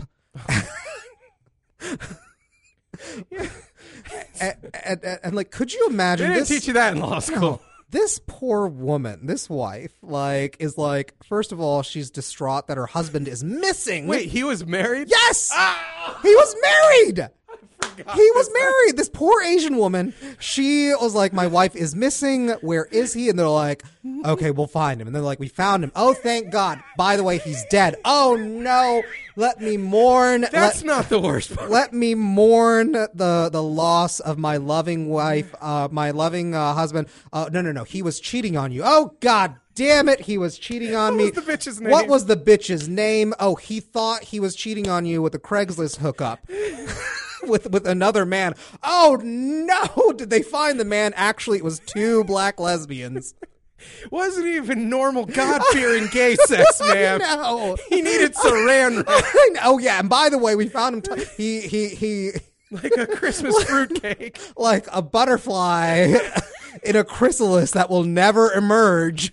and like, could you imagine? They didn't teach you that in law school. No, this poor woman, this wife, like, is like, first of all, she's distraught that her husband is missing. Wait, he was married? Yes, he was married. I He was married. This poor Asian woman. She was like, my wife is missing. Where is he? And they're like, okay, we'll find him. And they're like, we found him. Oh, thank God. By the way, he's dead. Oh, no. Let me mourn. That's not the worst part. Let me mourn the loss of my loving wife, my loving husband. No. He was cheating on you. Oh, God damn it. He was cheating on me. What was the bitch's name? What was the bitch's name? Oh, he thought he was cheating on you with a Craigslist hookup. With another man. Oh, no. Did they find the man? Actually, it was two black lesbians. Wasn't even normal God-fearing gay sex, man. No. He needed saran wrap. Oh, yeah. And by the way, we found him. He Like a Christmas fruitcake. like a butterfly in a chrysalis that will never emerge.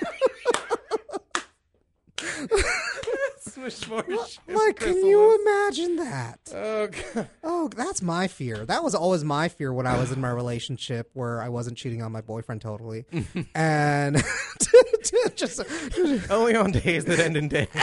Like, can you imagine that? Oh, God. Oh, that's my fear. That was always my fear when I was in my relationship where I wasn't cheating on my boyfriend totally. And just Only on days that end in days.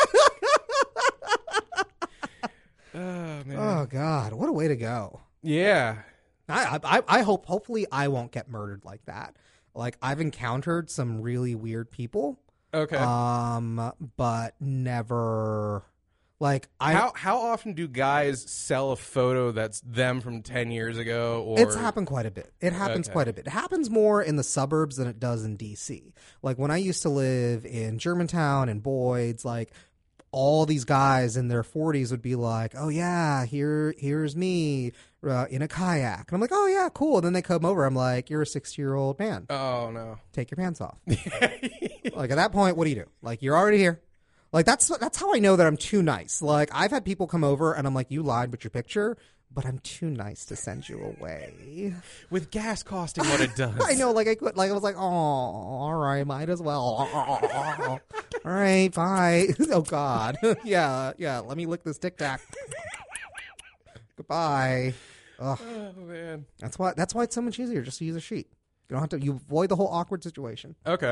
Oh, man. oh, God. What a way to go. Yeah. I hopefully I won't get murdered like that. Like, I've encountered some really weird people. Okay. But never like How often do guys sell a photo that's them from 10 years ago? Or it's happened quite a bit. It happens quite a bit. It happens more in the suburbs than it does in DC. Like when I used to live in Germantown and Boyd's, like all these guys in their 40s would be like, "Oh yeah, here's me in a kayak," and I'm like, "Oh yeah, cool." And then they come over. I'm like, "You're a 60-year-old man. Oh no, take your pants off." Like at that point, what do you do? Like you're already here. Like that's how I know that I'm too nice. Like I've had people come over and I'm like, "You lied with your picture." But I'm too nice to send you away. With gas costing what it does. I know, like I was like, oh, all right, might as well. All right, bye. Oh God, yeah. Let me lick this Tic Tac. Goodbye. Ugh. Oh man, that's why it's so much easier just to use a sheet. You don't have to. You avoid the whole awkward situation. Okay,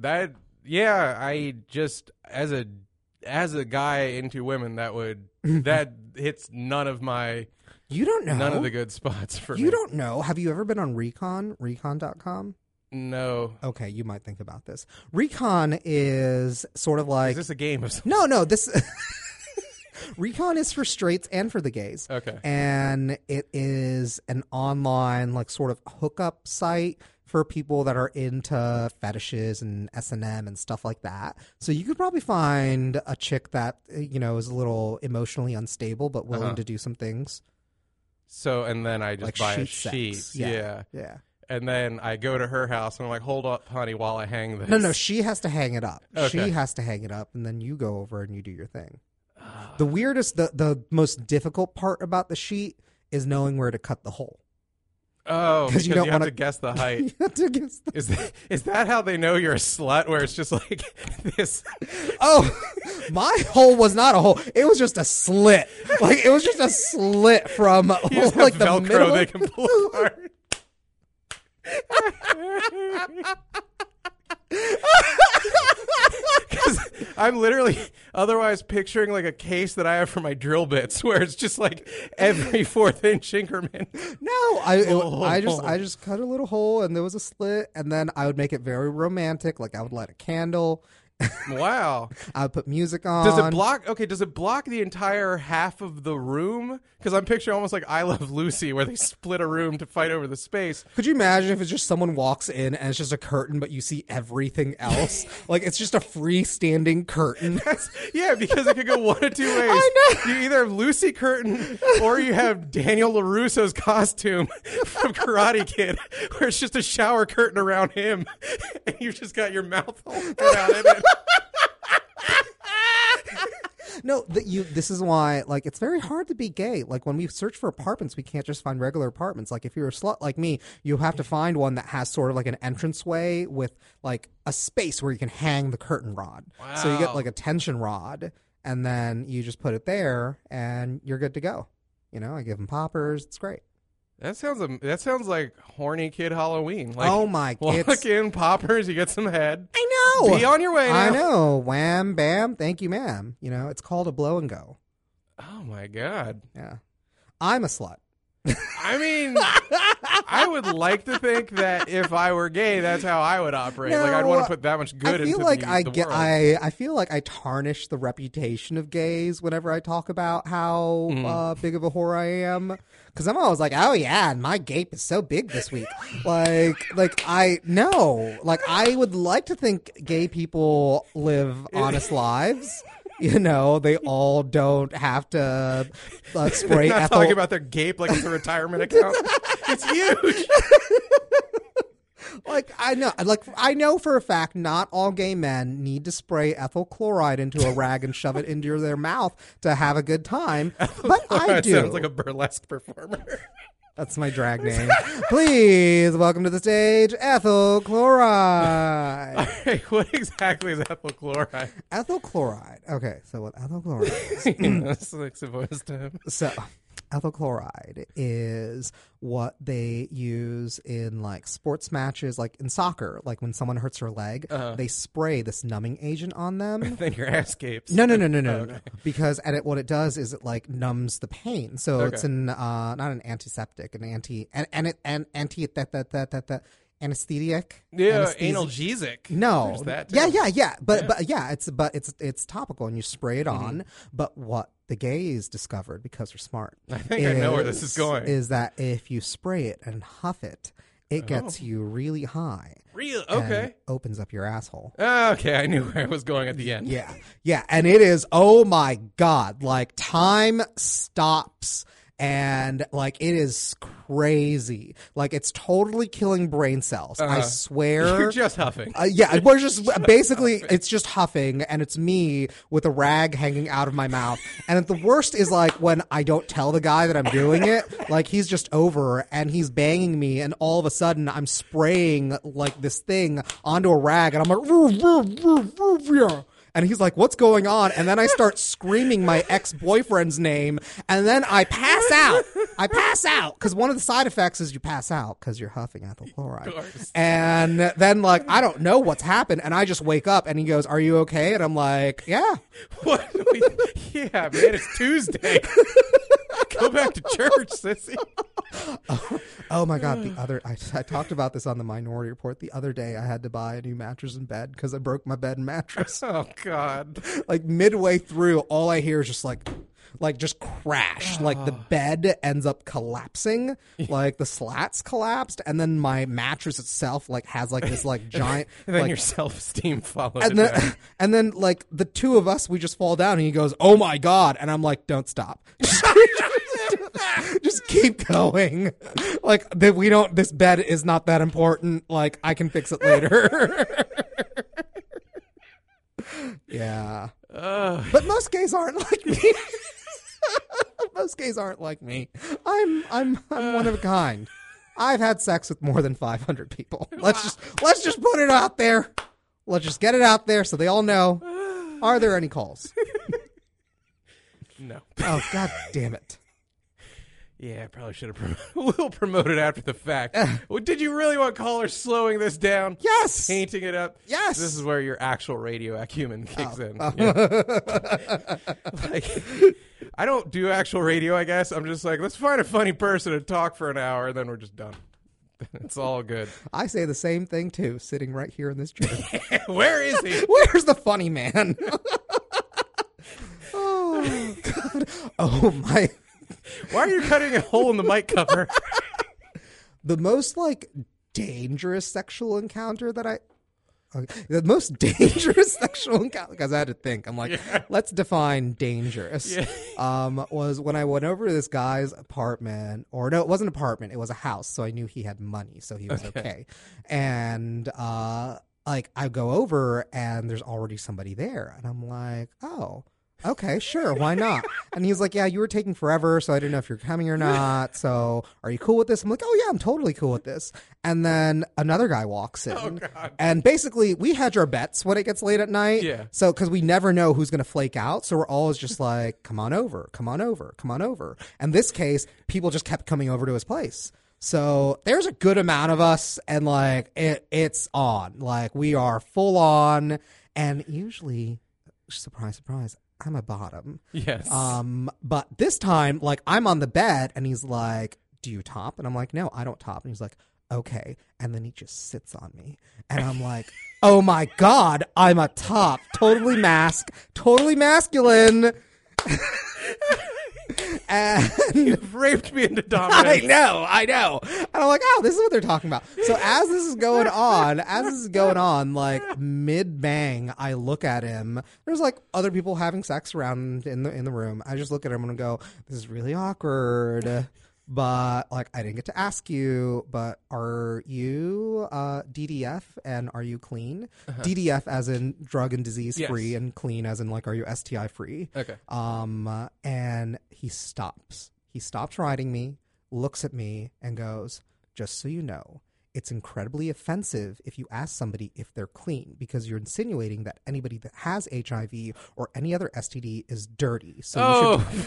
I just as a guy into women that hits none of my. You don't know. None of the good spots for me. You don't know. Have you ever been on Recon? Recon.com? No. Okay, you might think about this. Recon is sort of like... Is this a game of something? No, this... Recon is for straights and for the gays. Okay. And it is an online, like, sort of hookup site for people that are into fetishes and S&M and stuff like that. So you could probably find a chick that, you know, is a little emotionally unstable but willing to do some things. So, and then I just like buy a sheet sheet. sex. Yeah. And then I go to her house and I'm like, hold up, honey, while I hang this. No, she has to hang it up. Okay. She has to hang it up, and then you go over and you do your thing. The weirdest, the most difficult part about the sheet is knowing where to cut the hole. Oh, because you have to guess the height. You have to guess Is that how they know you're a slut, where it's just like this? Oh, my hole was not a hole. It was just a slit. Like, it was just a slit from like the Velcro middle. they can pull apart. Because I'm literally otherwise picturing like a case that I have for my drill bits, where it's just like every 4th inch increment. No, I just cut a little hole and there was a slit, and then I would make it very romantic. Like I would light a candle. Wow. I would put music on. Does it block? Okay, does it block the entire half of the room? Because I'm picturing almost like I Love Lucy, where they split a room to fight over the space. Could you imagine if it's just someone walks in and it's just a curtain, but you see everything else? Like it's just a freestanding curtain. Yeah, because it could go one of two ways. I know. You either have Lucy curtain or you have Daniel LaRusso's costume from Karate Kid, where it's just a shower curtain around him, and you've just got your mouth hole cut out in it. No, this is why, like, it's very hard to be gay. Like, when we search for apartments, we can't just find regular apartments. Like, if you're a slut like me, you have to find one that has sort of like an entranceway with, like, a space where you can hang the curtain rod. Wow. So you get, like, a tension rod, and then you just put it there, and you're good to go. You know, I give them poppers. It's great. That sounds like horny kid Halloween. Like, oh my! Walk in, poppers, you get some head. I know. Be on your way now. I know. Wham, bam, thank you, ma'am. You know, it's called a blow and go. Oh my God. Yeah, I'm a slut. I mean, I would like to think that if I were gay, that's how I would operate. Like, I'd want to put that much good into like the world. I feel like I tarnish the reputation of gays whenever I talk about how big of a whore I am. Because I'm always like, oh yeah, and my gape is so big this week. like I would like to think gay people live honest lives. You know, they all don't have to spray They're not ethyl. talking about their gape like it's a retirement account. It's huge. I know for a fact not all gay men need to spray ethyl chloride into a rag and shove it into their mouth to have a good time. But I do. Sounds like a burlesque performer. That's my drag name. Please welcome to the stage, ethyl chloride. Hey, what exactly is ethyl chloride? Ethyl chloride. Okay, so what ethyl chloride is. It's like supposed to. So, ethyl chloride is what they use in like sports matches, like in soccer, like when someone hurts their leg, they spray this numbing agent on them. Then your ass gapes. No. Okay. Because what it does is it like numbs the pain. So it's not an antiseptic, an anesthetic. Yeah, analgesic. No. There's that too. Yeah. But it's topical and you spray it on. But what the gays discovered, because they're smart, I think I know where this is going. Is that if you spray it and huff it, it gets you really high. Real? and Okay. opens up your asshole. Okay, I knew where I was going at the end. Yeah, and it is, oh my God, like time stops and like it is crazy. Like it's totally killing brain cells. I swear. You're just huffing. Yeah, we're just basically it's just huffing, and it's me with a rag hanging out of my mouth. And the worst is like when I don't tell the guy that I'm doing it. Like he's just over and he's banging me, and all of a sudden I'm spraying like this thing onto a rag, and I'm like, "Roo, roo, roo, roo, roo." And he's like, what's going on? And then I start screaming my ex-boyfriend's name, and then I pass out. Because one of the side effects is you pass out because you're huffing ethyl chloride. And then, like, I don't know what's happened, and I just wake up, and he goes, are you okay? And I'm like, yeah. What? Yeah, man, it's Tuesday. Go back to church, sissy. Oh my God! I talked about this on the Minority Report. The other day, I had to buy a new mattress and bed because I broke my bed and mattress. Oh God! Like midway through, all I hear is just like just crash. Like the bed ends up collapsing, like the slats collapsed, and then my mattress itself like has like this like giant. And then like, your self-esteem follows. And then like the two of us, we just fall down, and he goes, "Oh my God!" And I'm like, "Don't stop." Just keep going. Like this bed is not that important. Like I can fix it later. Yeah. But most gays aren't like me. Most gays aren't like me. I'm one of a kind. I've had sex with more than 500 people. Let's just put it out there. Let's just get it out there so they all know. Are there any calls? No. Oh God damn it. Yeah, I probably should have we'll promote it after the fact. Well, did you really want callers slowing this down? Yes. Painting it up? Yes. This is where your actual radio acumen kicks in. Oh. Yeah. Like, I don't do actual radio, I guess. I'm just like, let's find a funny person to talk for an hour, and then we're just done. It's all good. I say the same thing too, sitting right here in this chair. Where is he? Where's the funny man? Oh God. Oh my. Why are you cutting a hole in the mic cover? The most like dangerous sexual encounter that the most dangerous sexual encounter, because I had to think. I'm like, let's define dangerous. Yeah. Was when I went over to this guy's apartment, or no, it wasn't an apartment, it was a house. So I knew he had money, so he was okay. And like I go over and there's already somebody there, and I'm like, oh. Okay, sure, why not? And he's like, yeah, you were taking forever, so I didn't know if you're coming or not. So are you cool with this? I'm like, oh yeah, I'm totally cool with this. And then another guy walks in. Oh, God. And basically, we hedge our bets when it gets late at night. Yeah. So, because we never know who's going to flake out. So we're always just like, come on over, come on over, come on over. And this case, people just kept coming over to his place. So there's a good amount of us, and like, it's on. Like, we are full on. And usually, surprise, surprise, I'm a bottom. Yes. But this time, like, I'm on the bed, and he's like, do you top? And I'm like, no, I don't top. And he's like, okay. And then he just sits on me. And I'm like, oh my God, I'm a top. Totally totally masculine. And You've raped me into dominance. I know. And I'm like, oh, this is what they're talking about. So as this is going on, like mid bang, I look at him. There's like other people having sex around in the room. I just look at him and go, this is really awkward. But like, I didn't get to ask you, but are you DDF and are you clean? DDF as in drug and disease free, and clean as in like, are you STI free? Okay. And he stops. He stops riding me, looks at me, and goes, just so you know, it's incredibly offensive if you ask somebody if they're clean, because you're insinuating that anybody that has HIV or any other STD is dirty. So you should,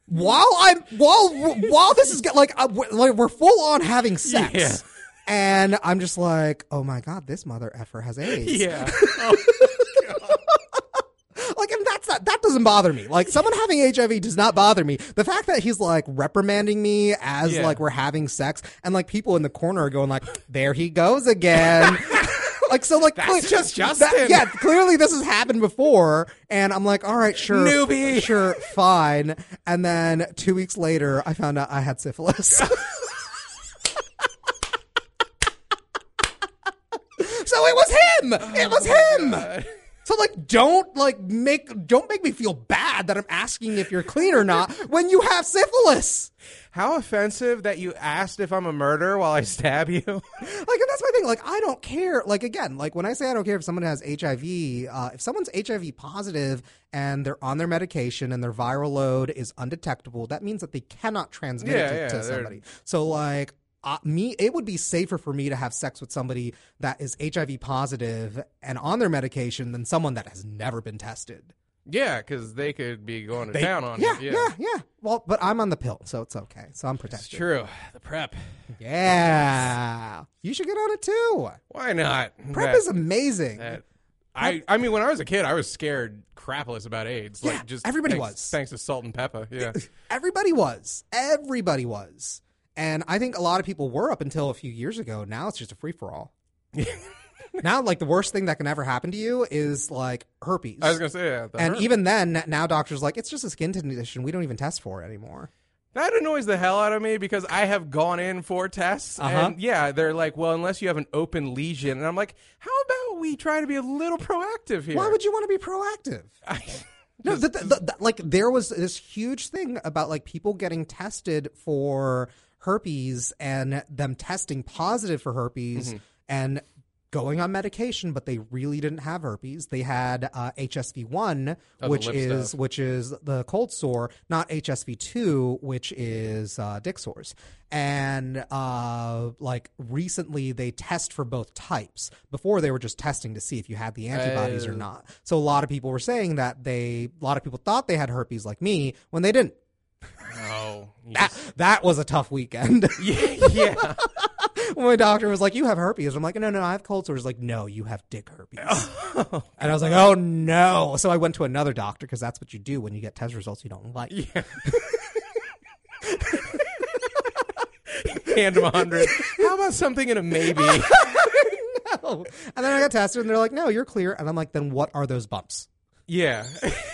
while this is like we're full on having sex, and I'm just like, oh my God, this mother effer has AIDS. Yeah. Like, and that doesn't bother me. Like, someone having HIV does not bother me. The fact that he's like reprimanding me as like we're having sex, and like people in the corner are going like, there he goes again. Like, so like, that's just Justin. Clearly this has happened before. And I'm like, all right, sure. Newbie. Sure, fine. And then 2 weeks later, I found out I had syphilis. So it was him. It was him. God. So like, don't make me feel bad that I'm asking if you're clean or not when you have syphilis. How offensive that you asked if I'm a murderer while I stab you. Like, and that's my thing. Like, I don't care. Like, again, like when I say I don't care if someone has HIV, if someone's HIV positive and they're on their medication and their viral load is undetectable, that means that they cannot transmit it to somebody. So like, it would be safer for me to have sex with somebody that is HIV positive and on their medication than someone that has never been tested. Yeah, because they could be going to town on yeah, you. Yeah. Well, but I'm on the pill, so it's okay. So I'm protected. It's true. The PrEP. Yeah. You should get on it too. Why not? PrEP is amazing. I mean, when I was a kid, I was scared crapless about AIDS. Yeah, like, just everybody was. Thanks to Salt and Pepper. Yeah. Everybody was. And I think a lot of people were up until a few years ago. Now it's just a free-for-all. Now, like, the worst thing that can ever happen to you is, like, herpes. I was going to say, yeah. And even then, now doctors are like, it's just a skin condition. We don't even test for it anymore. That annoys the hell out of me because I have gone in for tests. And, yeah, they're like, well, unless you have an open lesion. And I'm like, how about we try to be a little proactive here? Why would you want to be proactive? No, like, there was this huge thing about, like, people getting tested for herpes and them testing positive for herpes and going on medication, but they really didn't have herpes. They had HSV1, which is the cold sore, not HSV2, which is dick sores. And like recently, they test for both types. Before, they were just testing to see if you had the antibodies or not. So a lot of people were saying that a lot of people thought they had herpes, like me, when they didn't. Oh, that was a tough weekend. Yeah. When my doctor was like, you have herpes. I'm like, no, I have cold sores. Like, no, you have dick herpes. And I was like, oh, no. So I went to another doctor because that's what you do when you get test results you don't like. Yeah. Hand him 100. How about something in a maybe? No. And then I got tested and they're like, no, you're clear. And I'm like, then what are those bumps? Yeah.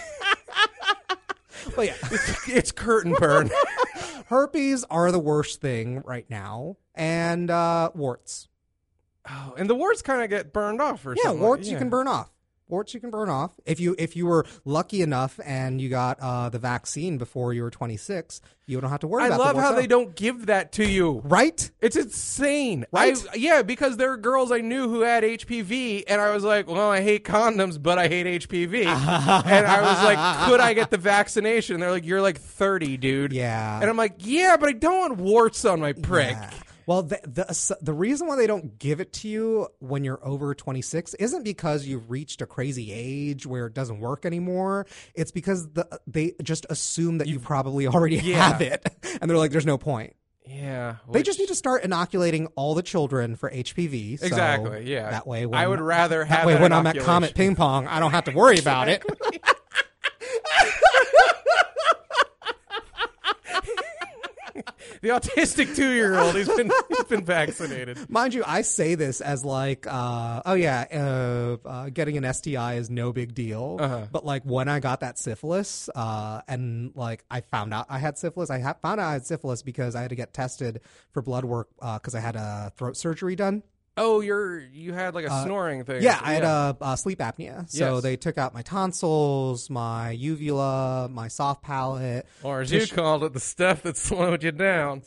Well, yeah. It's curtain burn. Herpes are the worst thing right now. And warts. Oh, and the warts kind of get burned off or something. Warts you can burn off. Warts you can burn off. If you were lucky enough and you got the vaccine before you were 26, you don't have to worry about it. I love how they don't give that to you. Right? It's insane. Right? Because there are girls I knew who had HPV, and I was like, well, I hate condoms, but I hate HPV. And I was like, could I get the vaccination? And they're like, you're like 30, dude. Yeah. And I'm like, yeah, but I don't want warts on my prick. Yeah. Well, the reason why they don't give it to you when you're over 26 isn't because you've reached a crazy age where it doesn't work anymore. It's because they just assume that you probably already have it. And they're like, there's no point. Yeah. They just need to start inoculating all the children for HPV. So exactly, yeah. That way, I would rather have that way when I'm at Comet Ping Pong, I don't have to worry about it. The autistic 2-year-old. He's been vaccinated. Mind you, I say this as like, getting an STI is no big deal. But like when I got that syphilis, and like I found out I had syphilis, found out I had syphilis because I had to get tested for blood work because I had a throat surgery done. Oh, you had like a snoring thing. Yeah, I had a sleep apnea. So Yes. they took out my tonsils, my uvula, my soft palate. Or as you called it, the stuff that slowed you down.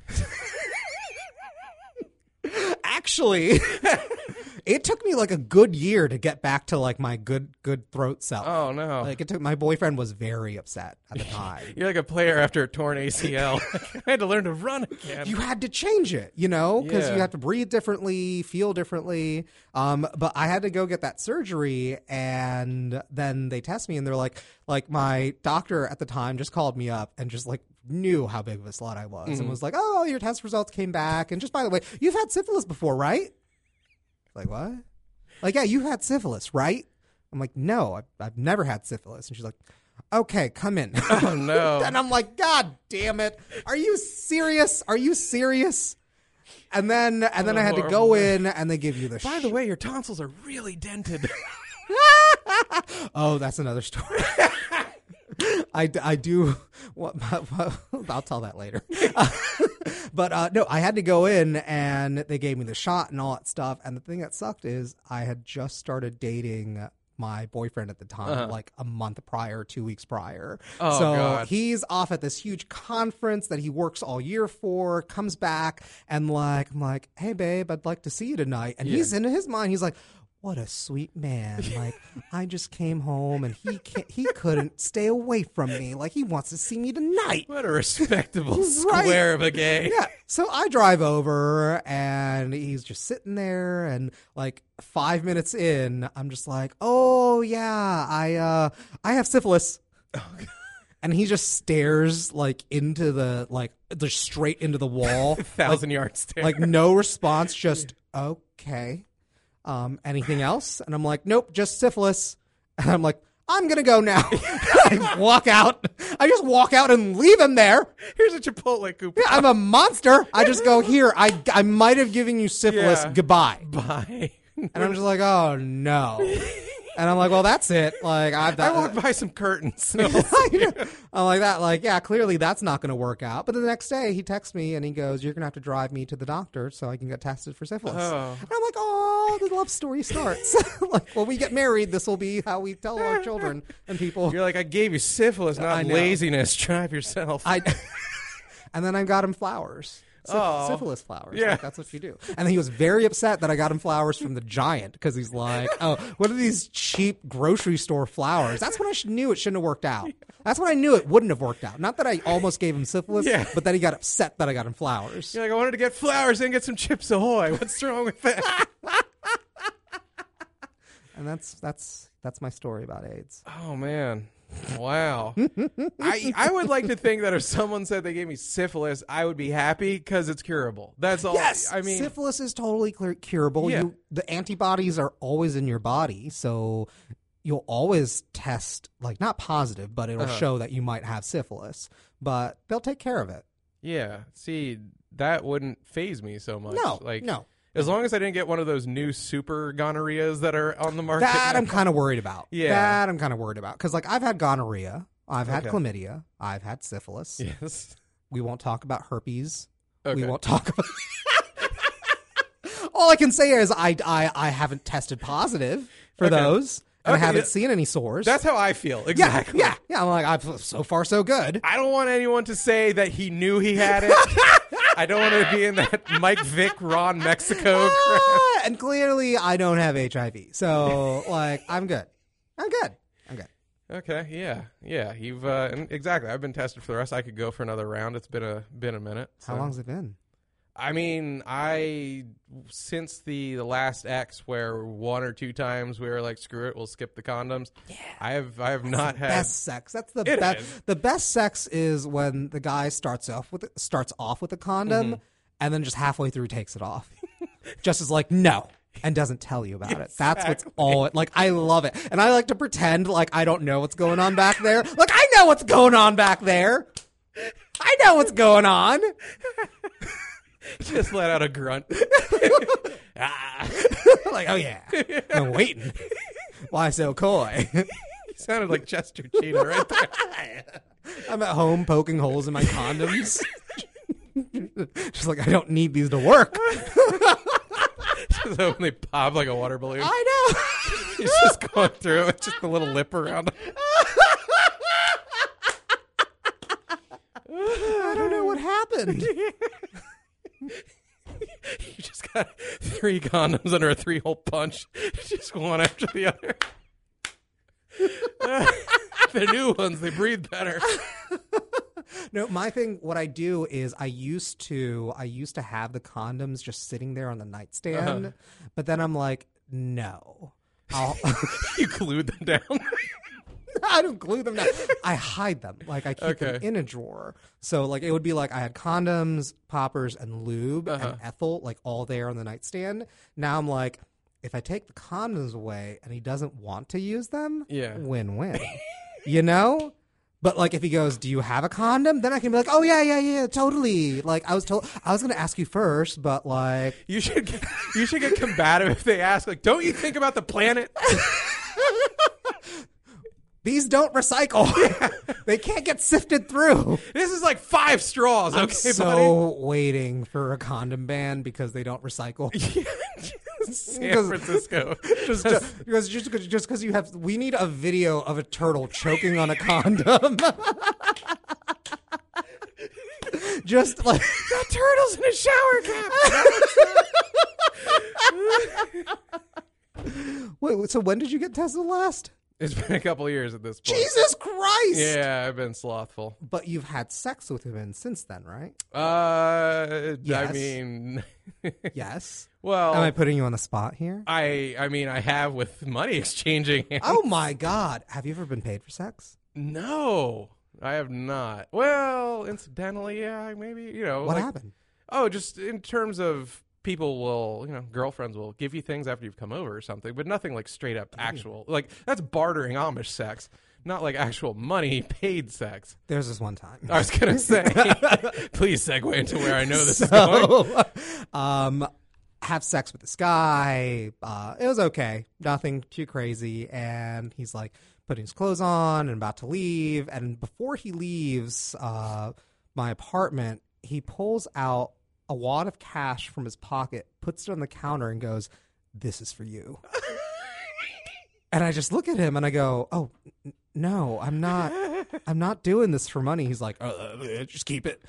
Actually, it took me like a good year to get back to like my good throat self. Oh, no. Like it took. My boyfriend was very upset at the time. You're like a player after a torn ACL. I had to learn to run again. You had to change it, because Yeah. you have to breathe differently, feel differently. But I had to go get that surgery, and then they test me, and they're like my doctor at the time just called me up and just like knew how big of a slut I was, and was like, "Oh, your test results came back, and just by the way, you've had syphilis before, right?" Like, what? Like, yeah, you had syphilis, right? I'm like, no, I've never had syphilis. And she's like, okay, come in. Oh, no. And I'm like, God damn it. Are you serious? Are you serious? And then I had to go in and they give you the By the way, your tonsils are really dented. Oh, that's another story. I do. I'll tell that later. But no, I had to go in and they gave me the shot and all that stuff. And the thing that sucked is I had just started dating my boyfriend at the time, like a month prior, 2 weeks prior. Oh, so God. he's off at this huge conference that he works all year for, comes back and I'm like, hey, babe, I'd like to see you tonight. And he's in his mind, he's like, what a sweet man. Like, I just came home and he couldn't stay away from me. Like, he wants to see me tonight. What a respectable square of a gay. Yeah. So I drive over and he's just sitting there and like 5 minutes in, I'm just like, oh yeah, I have syphilis. And he just stares like into just straight into the wall. 1,000-yard stare. Like no response, just okay. Anything else? And I'm like, nope, just syphilis. And I'm like, I'm going to go now. I walk out. I just walk out and leave him there. Here's a Chipotle coupon. Yeah, I'm a monster. I just go, here, I might have given you syphilis. Yeah. Goodbye. Bye. And I'm just like, oh, no. And I'm like, well, that's it. Like, I walked by some curtains. I'm like that. Like, yeah, clearly that's not going to work out. But the next day, he texts me and he goes, "You're going to have to drive me to the doctor so I can get tested for syphilis." Oh. And I'm like, oh, the love story starts. Like, when we get married, this will be how we tell our children and people. You're like, I gave you syphilis, I not know. laziness. Drive yourself. And then I got him flowers. Oh. Syphilis flowers. Yeah. Like, that's what you do. And he was very upset that I got him flowers from the Giant because he's like, oh, what are these cheap grocery store flowers? That's when I knew it shouldn't have worked out. That's when I knew it wouldn't have worked out. Not that I almost gave him syphilis, but that he got upset that I got him flowers. You're like, I wanted to get flowers and get some Chips Ahoy. What's wrong with that? And that's my story about AIDS. Oh, man. Wow. I would like to think that if someone said they gave me syphilis, I would be happy because it's curable. That's all. Yes, I mean, syphilis is totally curable. Yeah. The antibodies are always in your body, so you'll always test, like, not positive, but it'll show that you might have syphilis. But they'll take care of it. yeah. See, that wouldn't faze me so much. No. As long as I didn't get one of those new super gonorrheas that are on the market. That now. I'm kind of worried about. Yeah. That I'm kind of worried about. Because, like, I've had gonorrhea. I've had Okay. chlamydia. I've had syphilis. Yes. We won't talk about herpes. We Okay. won't talk about... All I can say is I haven't tested positive for Okay. those. And Okay, I haven't yeah. seen any sores. That's how I feel. yeah, Exactly. yeah. I'm like, so far so good. I don't want anyone to say that he knew he had it. I don't want to be in that Mike Vick, Ron Mexico. Ah, and clearly I don't have HIV. So, like, I'm good. I'm good. Okay, yeah. You've exactly. I've been tested for the rest. I could go for another round. It's been a minute. How so. long's it been? I mean, since the last X, where 1 or 2 times we were like, screw it, we'll skip the condoms. Yeah. I have not had Best sex. That's the It best. is. The best sex is when the guy starts off with a condom and then just halfway through takes it off. Just is like, no. And doesn't tell you about it. That's what's all it, like, I love it. And I like to pretend like I don't know what's going on back there. Like, I know what's going on back there. I know what's going on. Just let out a grunt. Like, oh yeah, I'm waiting. Why so coy? You sounded like Chester Cheetah right there. I'm at home poking holes in my condoms. Just like, I don't need these to work. Just when they pop like a water balloon. I know. He's just going through it with just a little lip around him. I don't know what happened. You just got 3 condoms under a 3-hole punch. Just one after the other. They're new ones. They breathe better. No, my thing, what I do is I used to have the condoms just sitting there on the nightstand, but then I'm like, no. You glued them down. I don't glue them down. I hide them. Like, I keep them in a drawer. So, like, it would be like I had condoms, poppers, and lube and ethyl, like, all there on the nightstand. Now I'm like, if I take the condoms away and he doesn't want to use them, win-win. You know? But, like, if he goes, do you have a condom? Then I can be like, oh, yeah, totally. Like, I was going to ask you first, but, like. You should get combative if they ask, like, don't you think about the planet? These don't recycle. They can't get sifted through. This is like 5 straws, okay, I'm so waiting for a condom ban because they don't recycle. San Francisco. Just because you have, we need a video of a turtle choking on a condom. Just like that turtle's in a shower cap. Wait, so when did you get tested last? It's been a couple of years at this point. Jesus Christ! Yeah, I've been slothful. But you've had sex with him since then, right? Yes. I mean, yes. Well, am I putting you on the spot here? I mean, I have with money exchanging hands. Oh my God! Have you ever been paid for sex? No, I have not. Well, incidentally, yeah, maybe. You know, what happened? Oh, just in terms of. People will, girlfriends will give you things after you've come over or something, but nothing like straight up actual. Like, that's bartering Amish sex, not like actual money paid sex. There's this one time. I was going to say, please segue into where I know this is going. Have sex with this guy. It was okay. Nothing too crazy. And he's like putting his clothes on and about to leave. And before he leaves my apartment, he pulls out a wad of cash from his pocket, puts it on the counter, and goes, "This is for you." And I just look at him and I go, "Oh, no, I'm not doing this for money." He's like, "Just keep it."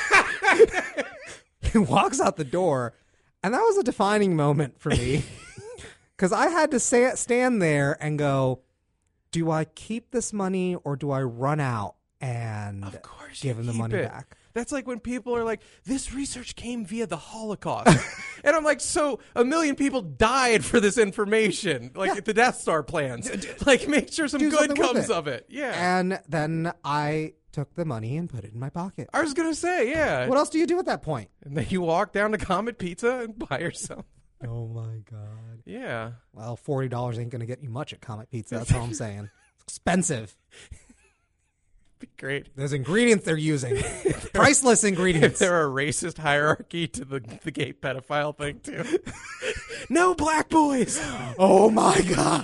He walks out the door, and that was a defining moment for me because I had to stand there and go, "Do I keep this money or do I run out and give him the money back?" That's like when people are like, this research came via the Holocaust. And I'm like, so 1 million people died for this information. Like the Death Star plans. Like, make sure some good comes of it. Yeah. And then I took the money and put it in my pocket. I was going to say, yeah. What else do you do at that point? And then you walk down to Comet Pizza and buy yourself. Oh, my God. Yeah. Well, $40 ain't going to get you much at Comet Pizza. That's all I'm saying. It's expensive. Be great. There's ingredients they're using. Priceless ingredients. If there a racist hierarchy to the gay pedophile thing, too. No black boys. Oh, my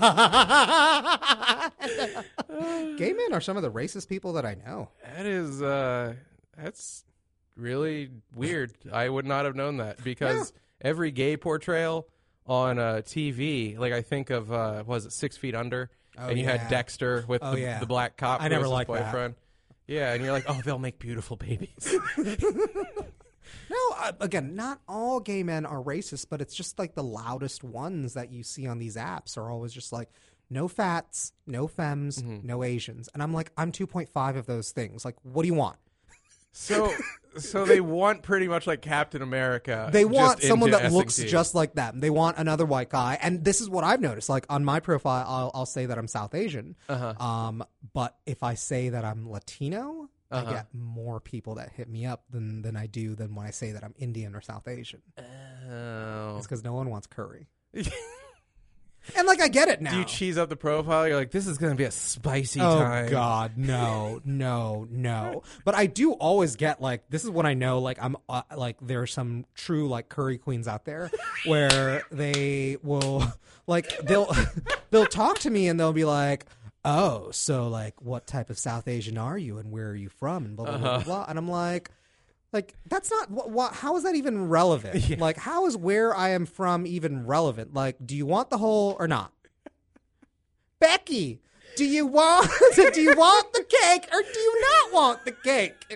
God. Gay men are some of the racist people that I know. That is, that's really weird. I would not have known that because every gay portrayal on TV, like I think of, was it 6 Feet Under? Oh, and you had Dexter with the black cop. I never liked boyfriend. That. Yeah, and you're like, oh, they'll make beautiful babies. No, again, not all gay men are racist, but it's just like the loudest ones that you see on these apps are always just like, no fats, no femmes, no Asians. And I'm like, I'm 2.5 of those things. Like, what do you want? So they want pretty much like Captain America. They want someone that S&T. looks just like them. They want another white guy. And this is what I've noticed. Like on my profile, I'll say that I'm South Asian. But if I say that I'm Latino, I get more people that hit me up than I do than when I say that I'm Indian or South Asian. Oh. It's because no one wants curry. And like I get it now. Do you cheese up the profile? You're like, this is going to be a spicy Oh time. God, no. But I do always get like, this is when I know like I'm like there are some true like curry queens out there where they will like they'll talk to me and they'll be like, oh, so like what type of South Asian are you and where are you from and blah blah blah, blah, blah. And I'm like that's not what how is that even relevant? Yeah. Like how is where I am from even relevant? Like do you want the whole or not? Becky, do you want the cake or do you not want the cake?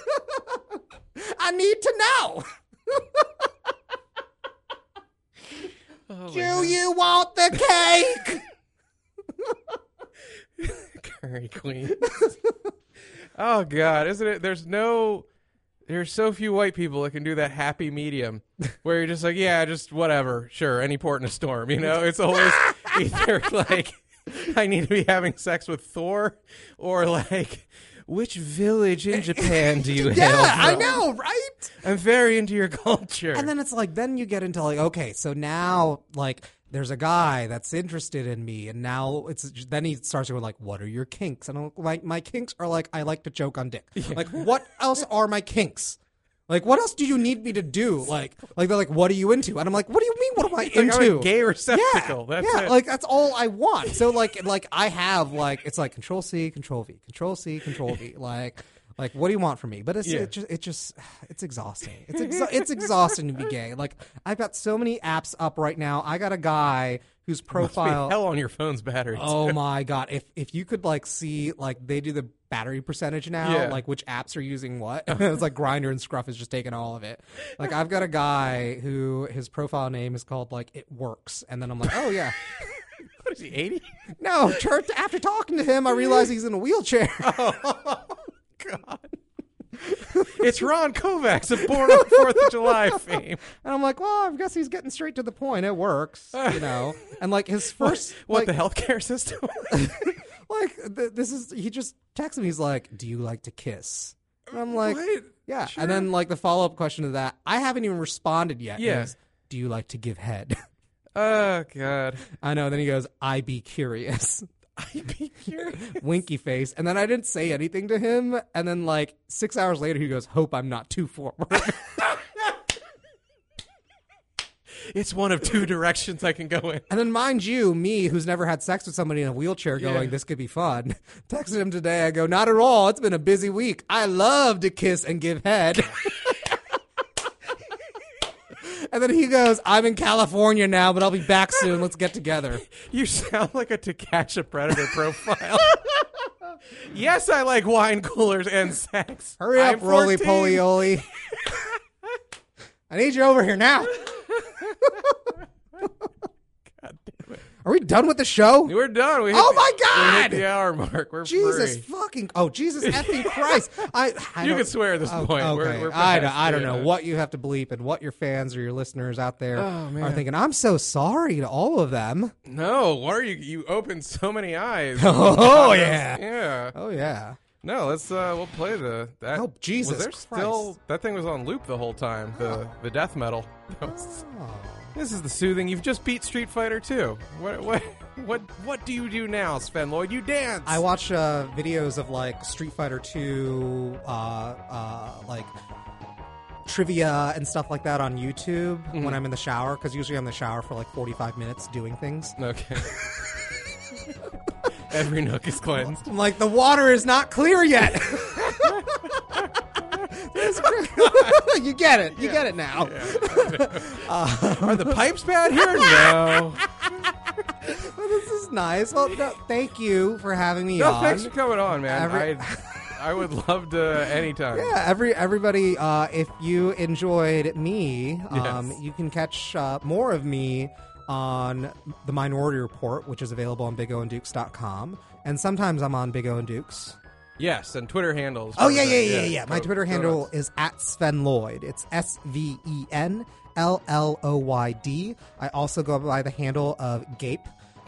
I need to know. Do you want the cake? Curry queen. Oh God, isn't it? There's so few white people that can do that happy medium where you're just like, yeah, just whatever, sure, any port in a storm. You know, it's always either like I need to be having sex with Thor or like which village in Japan do you hail Yeah, from? I know, right? I'm very into your culture. And then it's like, then you get into like, okay, so now like there's a guy that's interested in me, and now then he starts to go like, what are your kinks? And I'm like, my kinks are like, I like to choke on dick. Yeah. Like, what else are my kinks? Like, what else do you need me to do? Like they're like, what are you into? And I'm like, what do you mean? What am I into? Like, I'm a gay receptacle. Yeah, That's it. like that's all I want. So like I have like it's like Control C, Control V, Control C, Control V. Like, what do you want from me? But it's it's exhausting. It's exhausting to be gay. Like, I've got so many apps up right now. I got a guy whose profile. Must be hell on your phone's battery. Oh my God! If you could like see like they do the battery percentage now, Yeah. like which apps are using what. It's like Grindr and Scruff is just taking all of it. Like I've got a guy who his profile name is called like It Works, and then I'm like, oh yeah. What is he, 80? No, after talking to him, I realized he's in a wheelchair. Oh, God. It's Ron Kovacs of Born on the 4th of July fame. And I'm like, well, I guess he's getting straight to the point. It works, you know. And like his first, What, like, the healthcare system? this is, he just texted me. He's like, do you like to kiss? And I'm like, What? yeah. Sure. And then like the follow-up question to that, I haven't even responded yet. Yeah. Is, do you like to give head? Oh, God. I know. Then he goes, I be curious. I'd be curious. Winky face. And then I didn't say anything to him. And then like 6 hours later, he goes, hope I'm not too forward. It's one of two directions I can go in. And then mind you, me, who's never had sex with somebody in a wheelchair going, this could be fun. Texted him today. I go, not at all. It's been a busy week. I love to kiss and give head. And then he goes, I'm in California now, but I'll be back soon. Let's get together. You sound like a To Catch a Predator profile. Yes, I like wine coolers and sex. Hurry up, I'm roly 14. poly oly. I need you over here now. God damn it. Are we done with the show? We're done. We hit Oh the- my God! We hit the hour mark. We're Jesus free. fucking! Oh Jesus effing Christ! I You don't- can swear at this point. Okay, We're I past don't it. know what you have to bleep and what your fans or your listeners out there Oh, man. are thinking. I'm so sorry to all of them. No, what are you? You opened so many eyes. Oh yeah! Yeah. Oh yeah! No, let's we'll play that. Oh, Jesus Was there Christ. still that thing was on loop the whole time? The death metal. This is the soothing. You've just beat Street Fighter 2. What do you do now, Sven Lloyd? You dance. I watch videos of like Street Fighter 2, like trivia and stuff like that on YouTube when I'm in the shower, because usually I'm in the shower for like 45 minutes doing things. Okay. Every nook is cleansed. I'm like, the water is not clear yet. You get it. You get it now. Are the pipes bad here? No. Well, this is nice. Well, no, thank you for having me No, on. thanks for coming on, man. I would love to anytime. Yeah, everybody, if you enjoyed me, Yes. you can catch more of me on The Minority Report, which is available on BigOandDukes.com. And sometimes I'm on Big O and Dukes. Yes, and Twitter handles. Oh, yeah. My Twitter Go handle nuts. is @SvenLloyd. It's SvenLLoyd. I also go by the handle of Gape.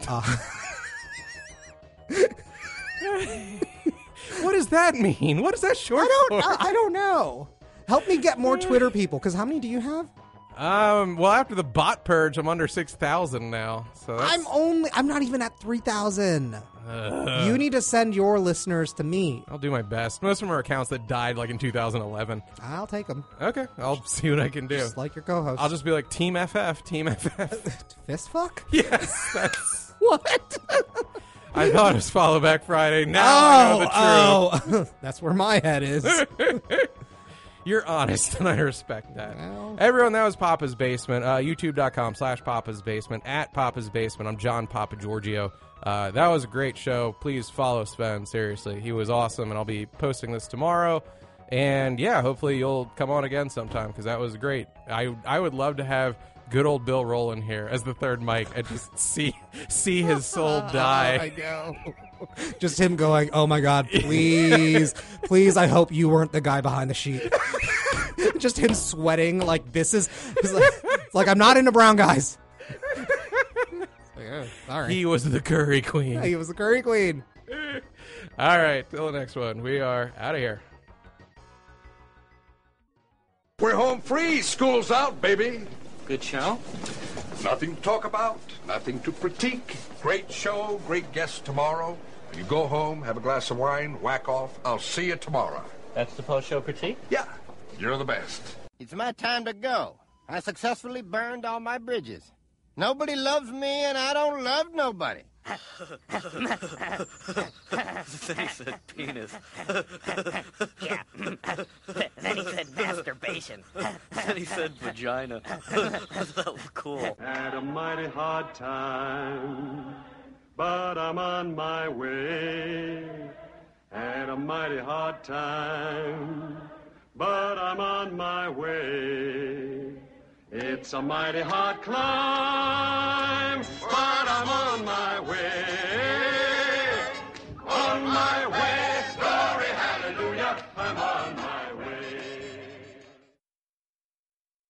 What does that mean? What is that short for? I don't know. Help me get more Twitter people, because how many do you have? Well, after the bot purge, I'm under 6,000 now. So that's... I'm not even at 3,000. You need to send your listeners to me. I'll do my best. Most of them are accounts that died like in 2011. I'll take them. Okay, I'll see what I can do. Just like your co-host. I'll just be like, Team FF, Team FF. Fist fuck? Yes, that's... What? I thought it was Follow Back Friday. Now I know the truth. Oh, that's where my head is. You're honest, and I respect that. Well. Everyone, that was Papa's Basement. YouTube.com/Papa's Basement. At Papa's Basement. I'm John Papa Giorgio. That was a great show. Please follow Sven. Seriously, he was awesome, and I'll be posting this tomorrow. And yeah, hopefully you'll come on again sometime because that was great. I would love to have good old Bill Rowland here as the third mic and just see his soul die. I know. Just him going, oh my God, please, please, I hope you weren't the guy behind the sheet. Just him sweating like this is, it's like I'm not into brown guys. Yeah, all right. He was the Curry Queen. He was the Curry Queen. All right, till the next one. We are out of here. We're home free. School's out, baby. Good show? Nothing to talk about, nothing to critique. Great show, great guests tomorrow. You go home, have a glass of wine, whack off. I'll see you tomorrow. That's the post-show critique? Yeah, you're the best. It's my time to go. I successfully burned all my bridges. Nobody loves me, and I don't love nobody. Then he said penis. Yeah. Then he said masturbation. Then he said vagina. That was cool. Had a mighty hard time, but I'm on my way. Had a mighty hard time, but I'm on my way. It's a mighty hard climb, but I'm on my way. On my way.